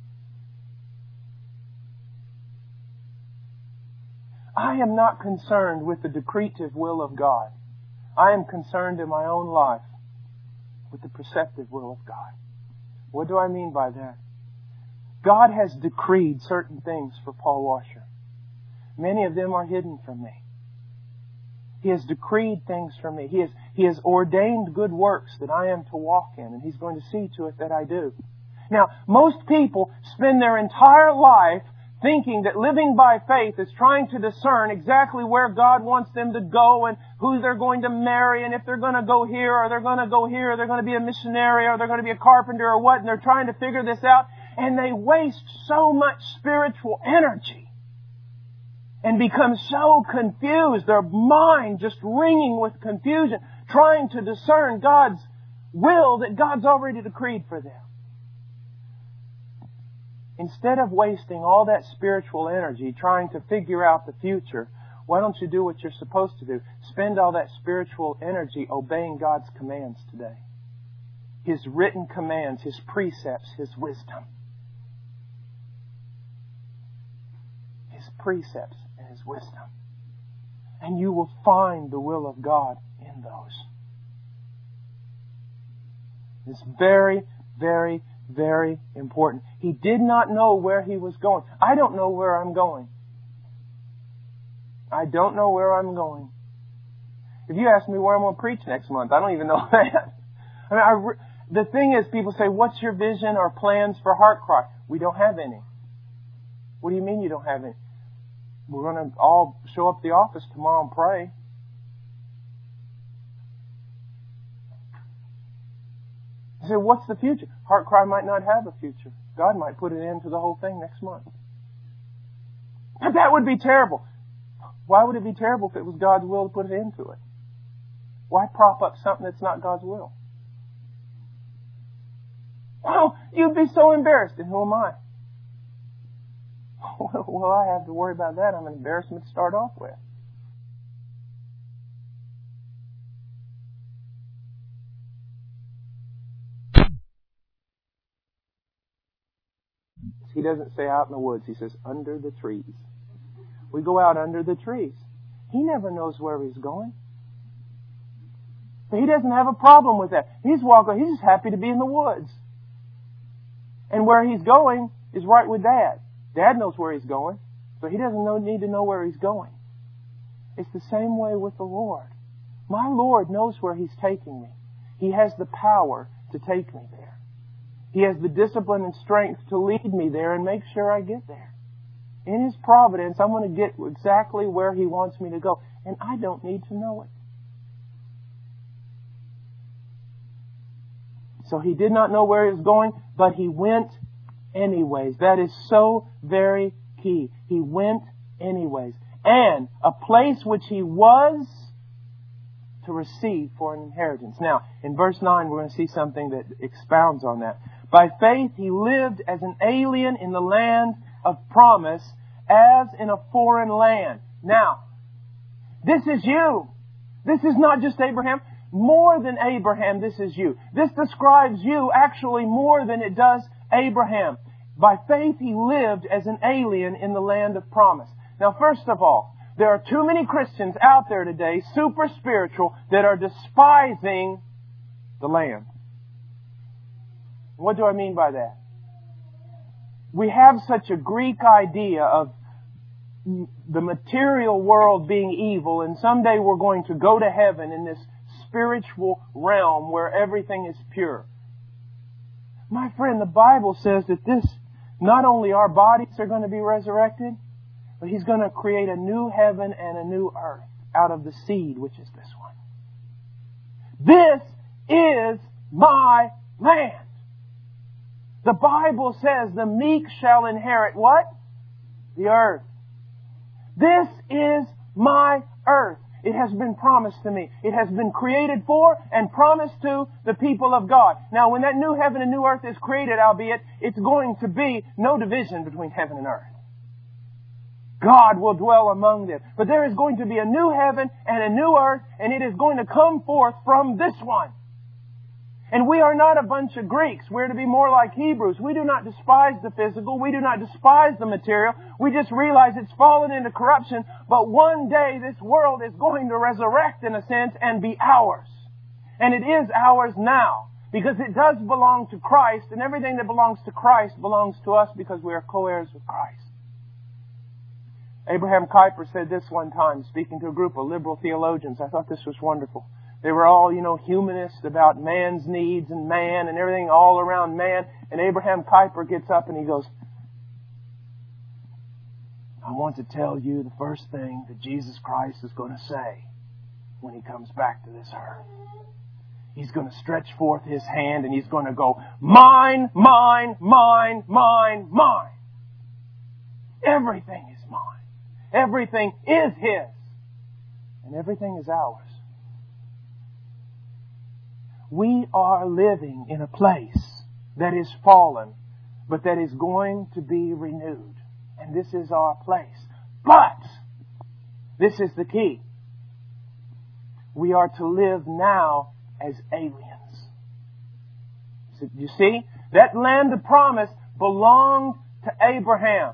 I am not concerned with the decretive will of God. I am concerned in my own life with the preceptive will of God. What do I mean by that? God has decreed certain things for Paul Washer. Many of them are hidden from me. He has decreed things for me. He has, he has ordained good works that I am to walk in, and He's going to see to it that I do. Now, most people spend their entire life thinking that living by faith is trying to discern exactly where God wants them to go and who they're going to marry, and if they're going to go here or they're going to go here, or they're going to be a missionary or they're going to be a carpenter or what, and they're trying to figure this out. And they waste so much spiritual energy and become so confused, their mind just ringing with confusion, trying to discern God's will that God's already decreed for them. Instead of wasting all that spiritual energy trying to figure out the future, why don't you do what you're supposed to do? Spend all that spiritual energy obeying God's commands today. His written commands, His precepts, His wisdom. His precepts and His wisdom. And you will find the will of God in those. It's very, very, very important. He did not know where he was going. I don't know where I'm going. I don't know where I'm going. If you ask me where I'm going to preach next month, I don't even know that. I mean, I re- the thing is, people say, what's your vision or plans for HeartCry? We don't have any. What do you mean you don't have any? We're going to all show up at the office tomorrow and pray. You say, what's the future? HeartCry might not have a future. God might put an end to the whole thing next month. But that would be terrible. Why would it be terrible if it was God's will to put an end to it? Why prop up something that's not God's will? Oh, you'd be so embarrassed. And who am I? Well, I have to worry about that. I'm an embarrassment to start off with. He doesn't say out in the woods. He says under the trees. We go out under the trees. He never knows where he's going. But he doesn't have a problem with that. He's walking. He's just happy to be in the woods. And where he's going is right with Dad. Dad knows where he's going, but he doesn't know, need to know where he's going. It's the same way with the Lord. My Lord knows where He's taking me. He has the power to take me there. He has the discipline and strength to lead me there and make sure I get there. In His providence, I'm going to get exactly where He wants me to go. And I don't need to know it. So he did not know where he was going, but he went anyways. That is so very key. He went anyways. And a place which he was to receive for an inheritance. Now, in verse nine, we're going to see something that expounds on that. By faith, he lived as an alien in the land of promise, as in a foreign land. Now, this is you. This is not just Abraham. More than Abraham, this is you. This describes you actually more than it does Abraham. By faith, he lived as an alien in the land of promise. Now, first of all, there are too many Christians out there today, super spiritual, that are despising the land. What do I mean by that? We have such a Greek idea of the material world being evil, and someday we're going to go to heaven in this spiritual realm where everything is pure. My friend, the Bible says that this, not only our bodies are going to be resurrected, but He's going to create a new heaven and a new earth out of the seed, which is this one. This is my land. The Bible says the meek shall inherit what? The earth. This is my earth. It has been promised to me. It has been created for and promised to the people of God. Now, when that new heaven and new earth is created, albeit, it's going to be no division between heaven and earth. God will dwell among them. But there is going to be a new heaven and a new earth, and it is going to come forth from this one. And we are not a bunch of Greeks. We're to be more like Hebrews. We do not despise the physical. We do not despise the material. We just realize it's fallen into corruption. But one day this world is going to resurrect in a sense and be ours. And it is ours now because it does belong to Christ, and everything that belongs to Christ belongs to us because we are co-heirs with Christ. Abraham Kuyper said this one time, speaking to a group of liberal theologians. I thought this was wonderful. They were all, you know, humanists about man's needs and man and everything all around man. And Abraham Kuyper gets up and he goes, I want to tell you the first thing that Jesus Christ is going to say when He comes back to this earth. He's going to stretch forth His hand and He's going to go, mine, mine, mine, mine, mine. Everything is mine. Everything is His. And everything is ours. We are living in a place that is fallen, but that is going to be renewed. And this is our place. But, this is the key. We are to live now as aliens. So, you see, that land of promise belonged to Abraham.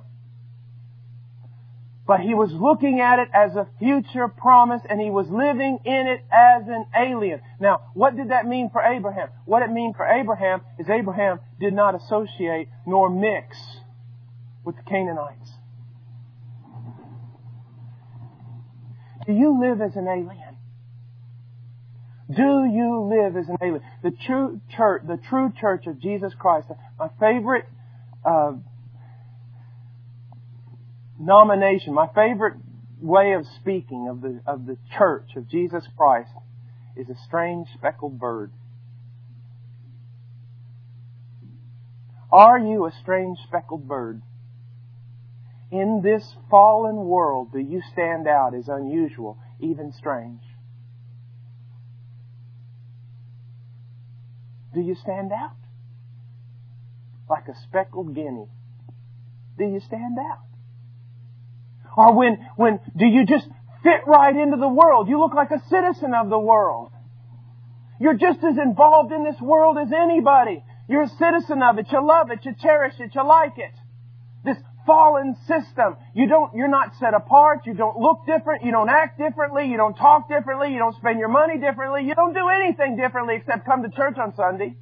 But he was looking at it as a future promise, and he was living in it as an alien. Now, what did that mean for Abraham? What it meant for Abraham is Abraham did not associate nor mix with the Canaanites. Do you live as an alien? Do you live as an alien? The true church, the true church of Jesus Christ, my favorite uh, nomination, my favorite way of speaking of the of the church of Jesus Christ is a strange speckled bird. Are you a strange speckled bird? In this fallen world, do you stand out as unusual, even strange? Do you stand out? Like a speckled guinea. Do you stand out? Or when, when, do you just fit right into the world? You look like a citizen of the world. You're just as involved in this world as anybody. You're a citizen of it. You love it. You cherish it. You like it. This fallen system. You don't, you're not set apart. You don't look different. You don't act differently. You don't talk differently. You don't spend your money differently. You don't do anything differently except come to church on Sunday.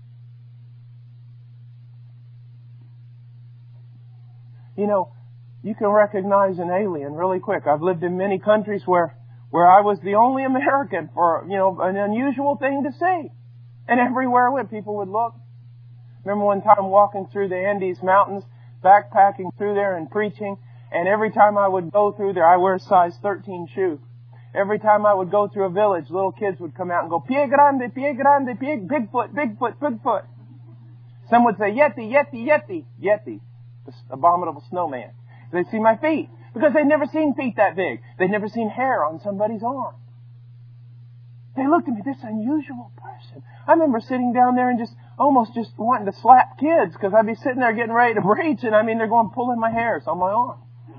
You know, you can recognize an alien really quick. I've lived in many countries where, where I was the only American for, you know, an unusual thing to see. And everywhere I went, people would look. Remember one time walking through the Andes Mountains, backpacking through there and preaching, and every time I would go through there, I wear a size thirteen shoe. Every time I would go through a village, little kids would come out and go, Pie grande, pie grande, pie, Bigfoot, Bigfoot, Bigfoot. Some would say, Yeti, Yeti, Yeti, Yeti, the abominable snowman. They'd see my feet, because they'd never seen feet that big. They'd never seen hair on somebody's arm. They looked at me, this unusual person. I remember sitting down there and just almost just wanting to slap kids because I'd be sitting there getting ready to preach, and I mean, they're going pulling my hairs on my arm.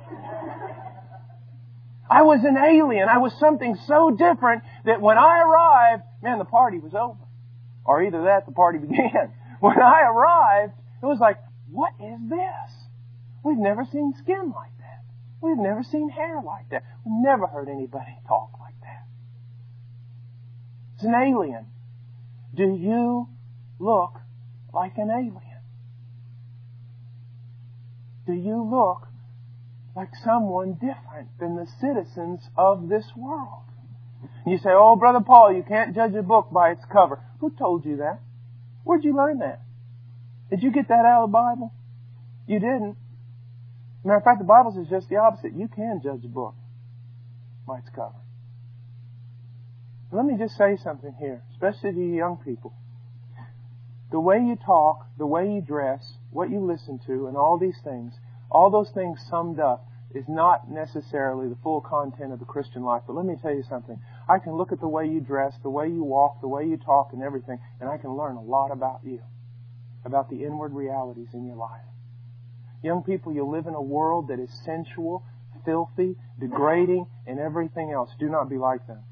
I was an alien. I was something so different that when I arrived, man, the party was over. Or either that, the party began. When I arrived, it was like, what is this? We've never seen skin like that. We've never seen hair like that. We've never heard anybody talk like that. It's an alien. Do you look like an alien? Do you look like someone different than the citizens of this world? And you say, oh, Brother Paul, you can't judge a book by its cover. Who told you that? Where'd you learn that? Did you get that out of the Bible? You didn't. Matter of fact, the Bible says just the opposite. You can judge a book by its cover. Let me just say something here, especially to you young people. The way you talk, the way you dress, what you listen to, and all these things, all those things summed up is not necessarily the full content of the Christian life. But let me tell you something. I can look at the way you dress, the way you walk, the way you talk, and everything, and I can learn a lot about you, about the inward realities in your life. Young people, you live in a world that is sensual, filthy, degrading, and everything else. Do not be like them.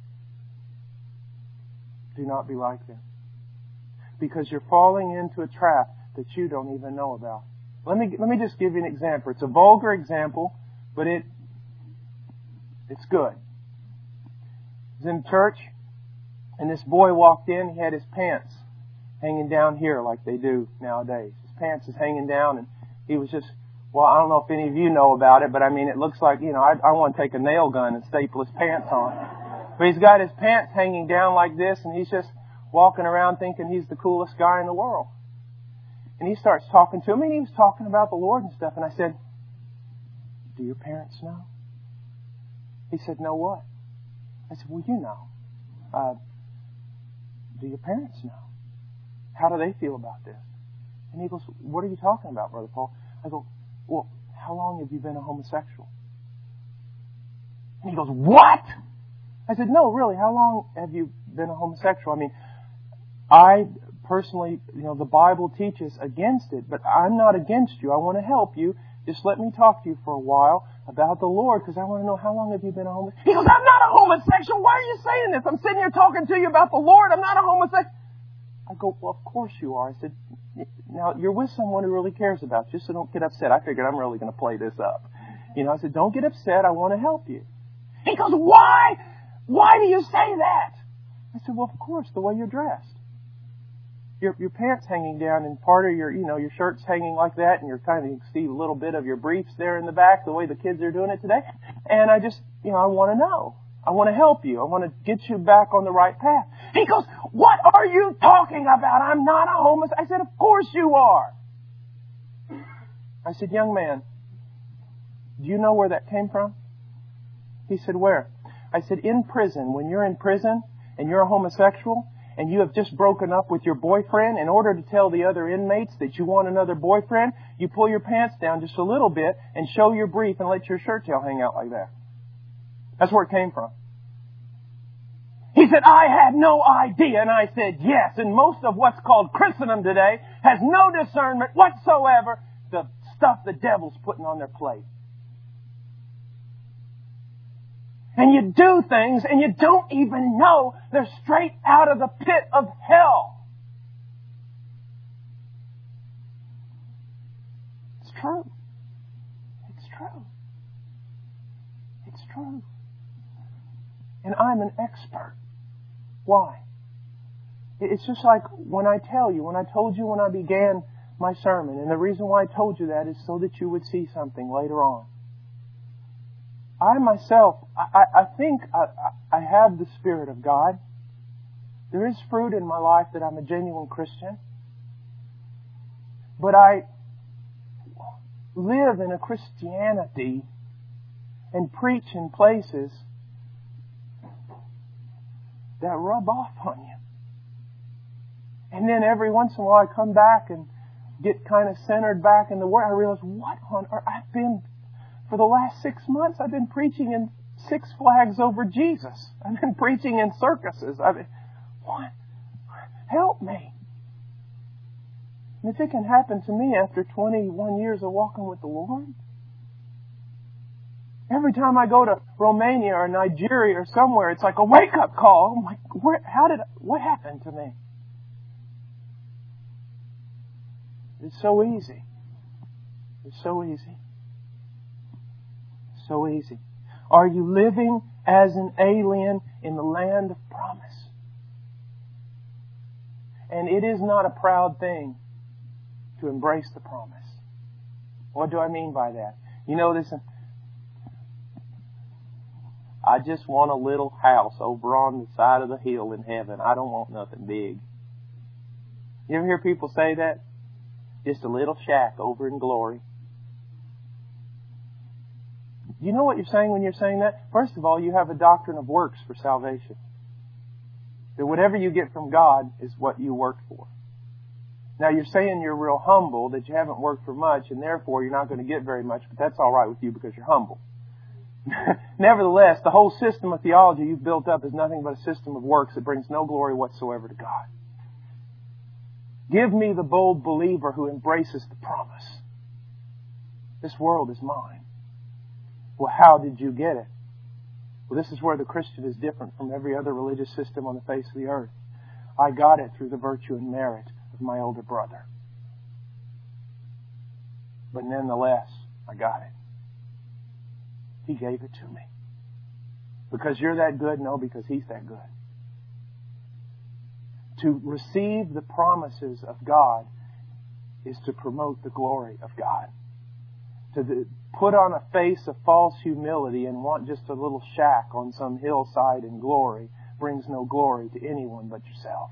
Do not be like them. Because you're falling into a trap that you don't even know about. Let me, let me just give you an example. It's a vulgar example, but it, it's good. I was in church, and this boy walked in. He had his pants hanging down here like they do nowadays. His pants is hanging down, and he was just, well, I don't know if any of you know about it, but I mean, it looks like, you know, I, I want to take a nail gun and staple his pants on. But he's got his pants hanging down like this, and he's just walking around thinking he's the coolest guy in the world. And he starts talking to me, and he was talking about the Lord and stuff. And I said, do your parents know? He said, know what? I said, well, you know. Uh, do your parents know? How do they feel about this? And he goes, what are you talking about, Brother Paul? I go, well, how long have you been a homosexual? And he goes, what? I said, no, really, how long have you been a homosexual? I mean, I personally, you know, the Bible teaches against it, but I'm not against you. I want to help you. Just let me talk to you for a while about the Lord, because I want to know, how long have you been a homosexual? He goes, I'm not a homosexual. Why are you saying this? I'm sitting here talking to you about the Lord. I'm not a homosexual. I go, well, of course you are. I said, now, you're with someone who really cares about you, so don't get upset. I figured I'm really going to play this up. You know, I said, don't get upset. I want to help you. He goes, why? Why do you say that? I said, well, of course, the way you're dressed. Your, your pants hanging down and part of your, you know, your shirt's hanging like that, and you're kind of, you can see a little bit of your briefs there in the back, the way the kids are doing it today. And I just, you know, I want to know. I want to help you. I want to get you back on the right path. He goes, what are you talking about? I'm not a homosexual. I said, of course you are. I said, young man, do you know where that came from? He said, where? I said, in prison. When you're in prison and you're a homosexual and you have just broken up with your boyfriend, in order to tell the other inmates that you want another boyfriend, you pull your pants down just a little bit and show your brief and let your shirt tail hang out like that. That's where it came from. He said, I had no idea. And I said, yes. And most of what's called Christendom today has no discernment whatsoever. The stuff the devil's putting on their plate. And you do things and you don't even know they're straight out of the pit of hell. It's true. It's true. It's true. And I'm an expert. Why? It's just like when I tell you, when I told you when I began my sermon, and the reason why I told you that is so that you would see something later on. I myself, I, I think I, I have the Spirit of God. There is fruit in my life that I'm a genuine Christian. But I live in a Christianity and preach in places that rub off on you. And then every once in a while I come back and get kind of centered back in the Word. I realize, what on earth? I've been, for the last six months, I've been preaching in Six Flags over Jesus. I've been preaching in circuses. I've been, what? Help me. And if it can happen to me after twenty-one years of walking with the Lord, every time I go to Romania or Nigeria or somewhere, it's like a wake-up call. I'm like, where, how did, what happened to me? It's so easy. It's so easy. So easy. Are you living as an alien in the land of promise? And it is not a proud thing to embrace the promise. What do I mean by that? You know this, I just want a little house over on the side of the hill in heaven. I don't want nothing big. You ever hear people say that? Just a little shack over in glory. You know what you're saying when you're saying that? First of all, you have a doctrine of works for salvation. That whatever you get from God is what you worked for. Now you're saying you're real humble, that you haven't worked for much, and therefore you're not going to get very much, but that's all right with you because you're humble. Nevertheless, the whole system of theology you've built up is nothing but a system of works that brings no glory whatsoever to God. Give me the bold believer who embraces the promise. This world is mine. Well, how did you get it? Well, this is where the Christian is different from every other religious system on the face of the earth. I got it through the virtue and merit of my older brother. But nonetheless, I got it. He gave it to me. Because you're that good? No, because He's that good. To receive the promises of God is to promote the glory of God. To the, put on a face of false humility and want just a little shack on some hillside in glory brings no glory to anyone but yourself.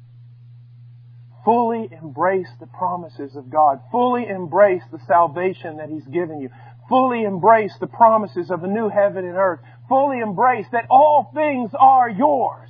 Fully embrace the promises of God. Fully embrace the salvation that He's given you. Fully embrace the promises of a new heaven and earth. Fully embrace that all things are yours.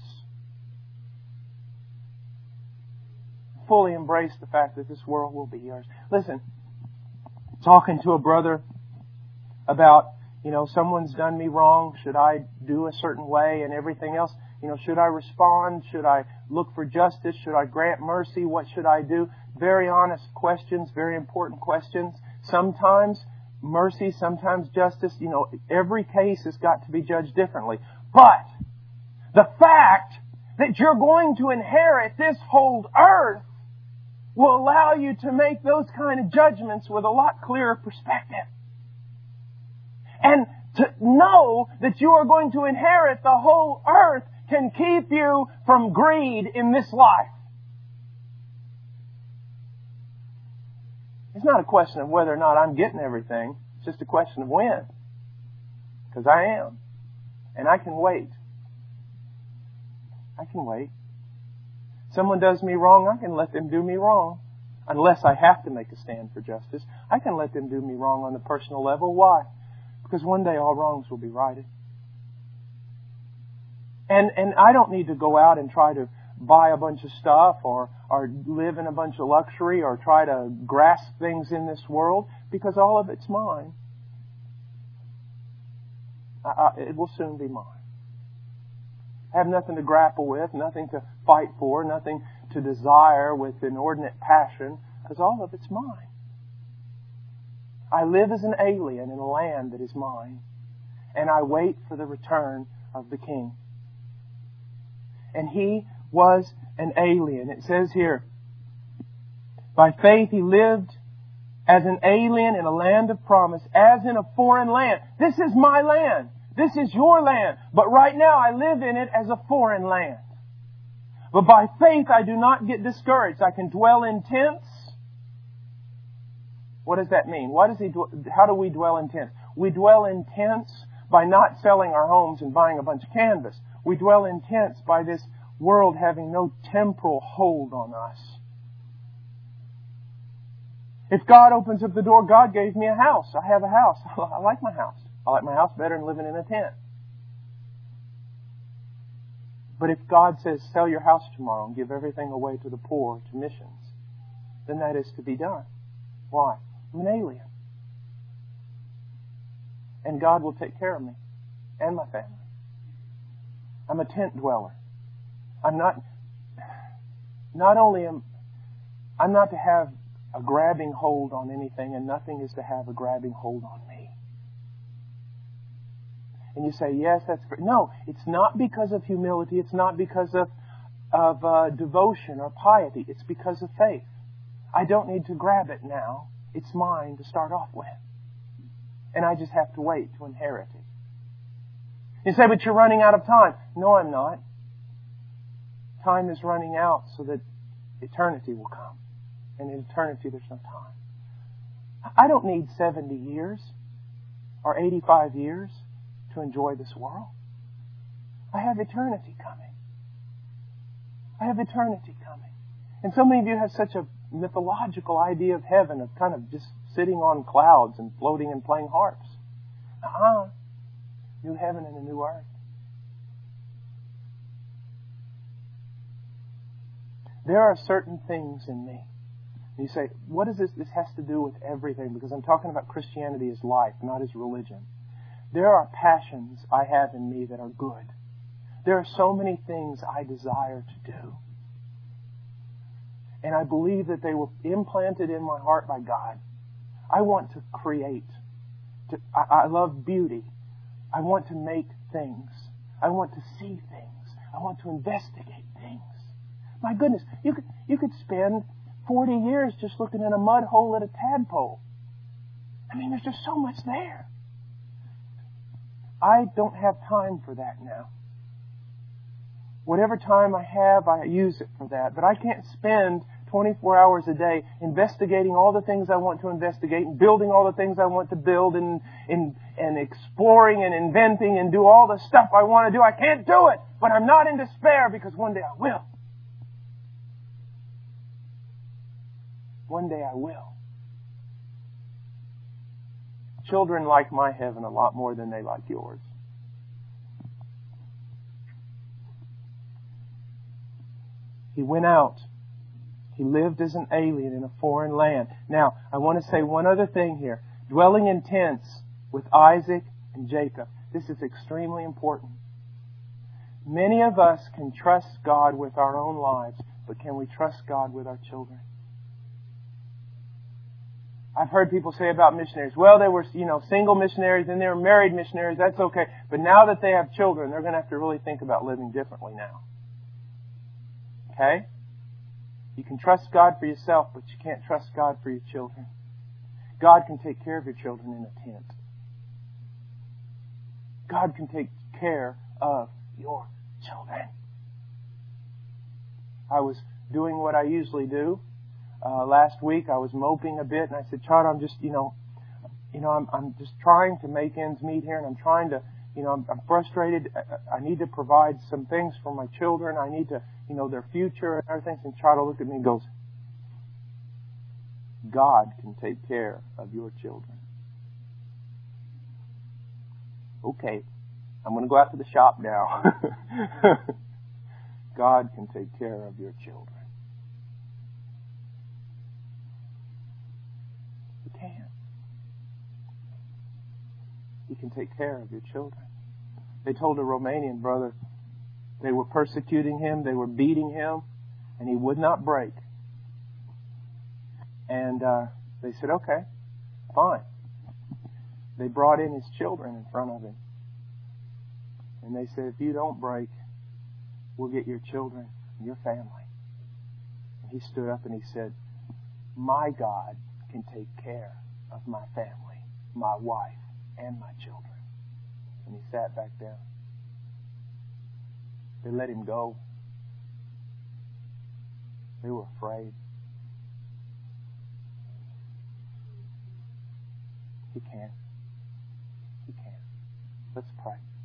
Fully embrace the fact that this world will be yours. Listen, talking to a brother about, you know, someone's done me wrong, should I do a certain way and everything else? You know, should I respond? Should I look for justice? Should I grant mercy? What should I do? Very honest questions, very important questions. Sometimes mercy, sometimes justice. You know, every case has got to be judged differently. But the fact that you're going to inherit this whole earth will allow you to make those kind of judgments with a lot clearer perspective. And to know that you are going to inherit the whole earth can keep you from greed in this life. It's not a question of whether or not I'm getting everything. It's just a question of when. Because I am. And I can wait. I can wait. Someone does me wrong, I can let them do me wrong. Unless I have to make a stand for justice, I can let them do me wrong on the personal level. Why? Because one day all wrongs will be righted. And and I don't need to go out and try to buy a bunch of stuff or, or live in a bunch of luxury or try to grasp things in this world, because all of it's mine. I, I, it will soon be mine. I have nothing to grapple with, nothing to fight for, nothing to desire with inordinate passion, because all of it's mine. I live as an alien in a land that is mine, and I wait for the return of the King. And he was an alien. It says here, by faith he lived as an alien in a land of promise, as in a foreign land. This is my land. This is your land. But right now I live in it as a foreign land. But by faith I do not get discouraged. I can dwell in tents. What does that mean? What does he? How do we dwell in tents? We dwell in tents by not selling our homes and buying a bunch of canvas. We dwell in tents by this world having no temporal hold on us. If God opens up the door, God gave me a house. I have a house. I like my house. I like my house better than living in a tent. But if God says, sell your house tomorrow and give everything away to the poor, to missions, then that is to be done. Why? I'm an alien. And God will take care of me and my family. I'm a tent dweller. I'm not, not only am, I'm not to have a grabbing hold on anything, and nothing is to have a grabbing hold on me. And you say, yes, that's great. No, it's not because of humility. It's not because of, of uh, devotion or piety. It's because of faith. I don't need to grab it now. It's mine to start off with. And I just have to wait to inherit it. You say, but you're running out of time. No, I'm not. Time is running out so that eternity will come. And in eternity, there's no time. I don't need seventy years or eighty-five years to enjoy this world. I have eternity coming. I have eternity coming. And so many of you have such a mythological idea of heaven, of kind of just sitting on clouds and floating and playing harps. Uh-uh. New heaven and a new earth. There are certain things in me. And you say, what is this? This has to do with everything, because I'm talking about Christianity as life, not as religion. There are passions I have in me that are good. There are so many things I desire to do. And I believe that they were implanted in my heart by God. I want to create. To, I, I love beauty. I want to make things. I want to see things. I want to investigate things. My goodness, you could, you could spend forty years just looking in a mud hole at a tadpole. I mean, there's just so much there. I don't have time for that now. Whatever time I have, I use it for that. But I can't spend twenty-four hours a day investigating all the things I want to investigate and building all the things I want to build and, and, and exploring and inventing and do all the stuff I want to do. I can't do it, but I'm not in despair, because one day I will. One day I will. Children like my heaven a lot more than they like yours. He went out. He lived as an alien in a foreign land. Now, I want to say one other thing here. Dwelling in tents with Isaac and Jacob. This is extremely important. Many of us can trust God with our own lives, but can we trust God with our children? I've heard people say about missionaries, well, they were, you know, single missionaries and they were married missionaries, that's okay. But now that they have children, they're going to have to really think about living differently now. Okay? You can trust God for yourself, but you can't trust God for your children. God can take care of your children in a tent. God can take care of your children. I was doing what I usually do. Uh, last week I was moping a bit, and I said, Chad, I'm just, you know, you know, I'm, I'm just trying to make ends meet here, and I'm trying to, you know, I'm, I'm frustrated. I, I need to provide some things for my children. I need to, you know, their future and everything. And Chad looked at me and goes, God can take care of your children. Okay, I'm going to go out to the shop now. God can take care of your children. He can. He can take care of your children. They told a Romanian brother they were persecuting him, they were beating him, and he would not break. And uh, they said, okay, fine. They brought in his children in front of him. And they said, if you don't break, we'll get your children and your family. And he stood up and he said, my God can take care of my family, my wife, and my children. And he sat back down. They let him go. They were afraid. He can. He can. Let's pray.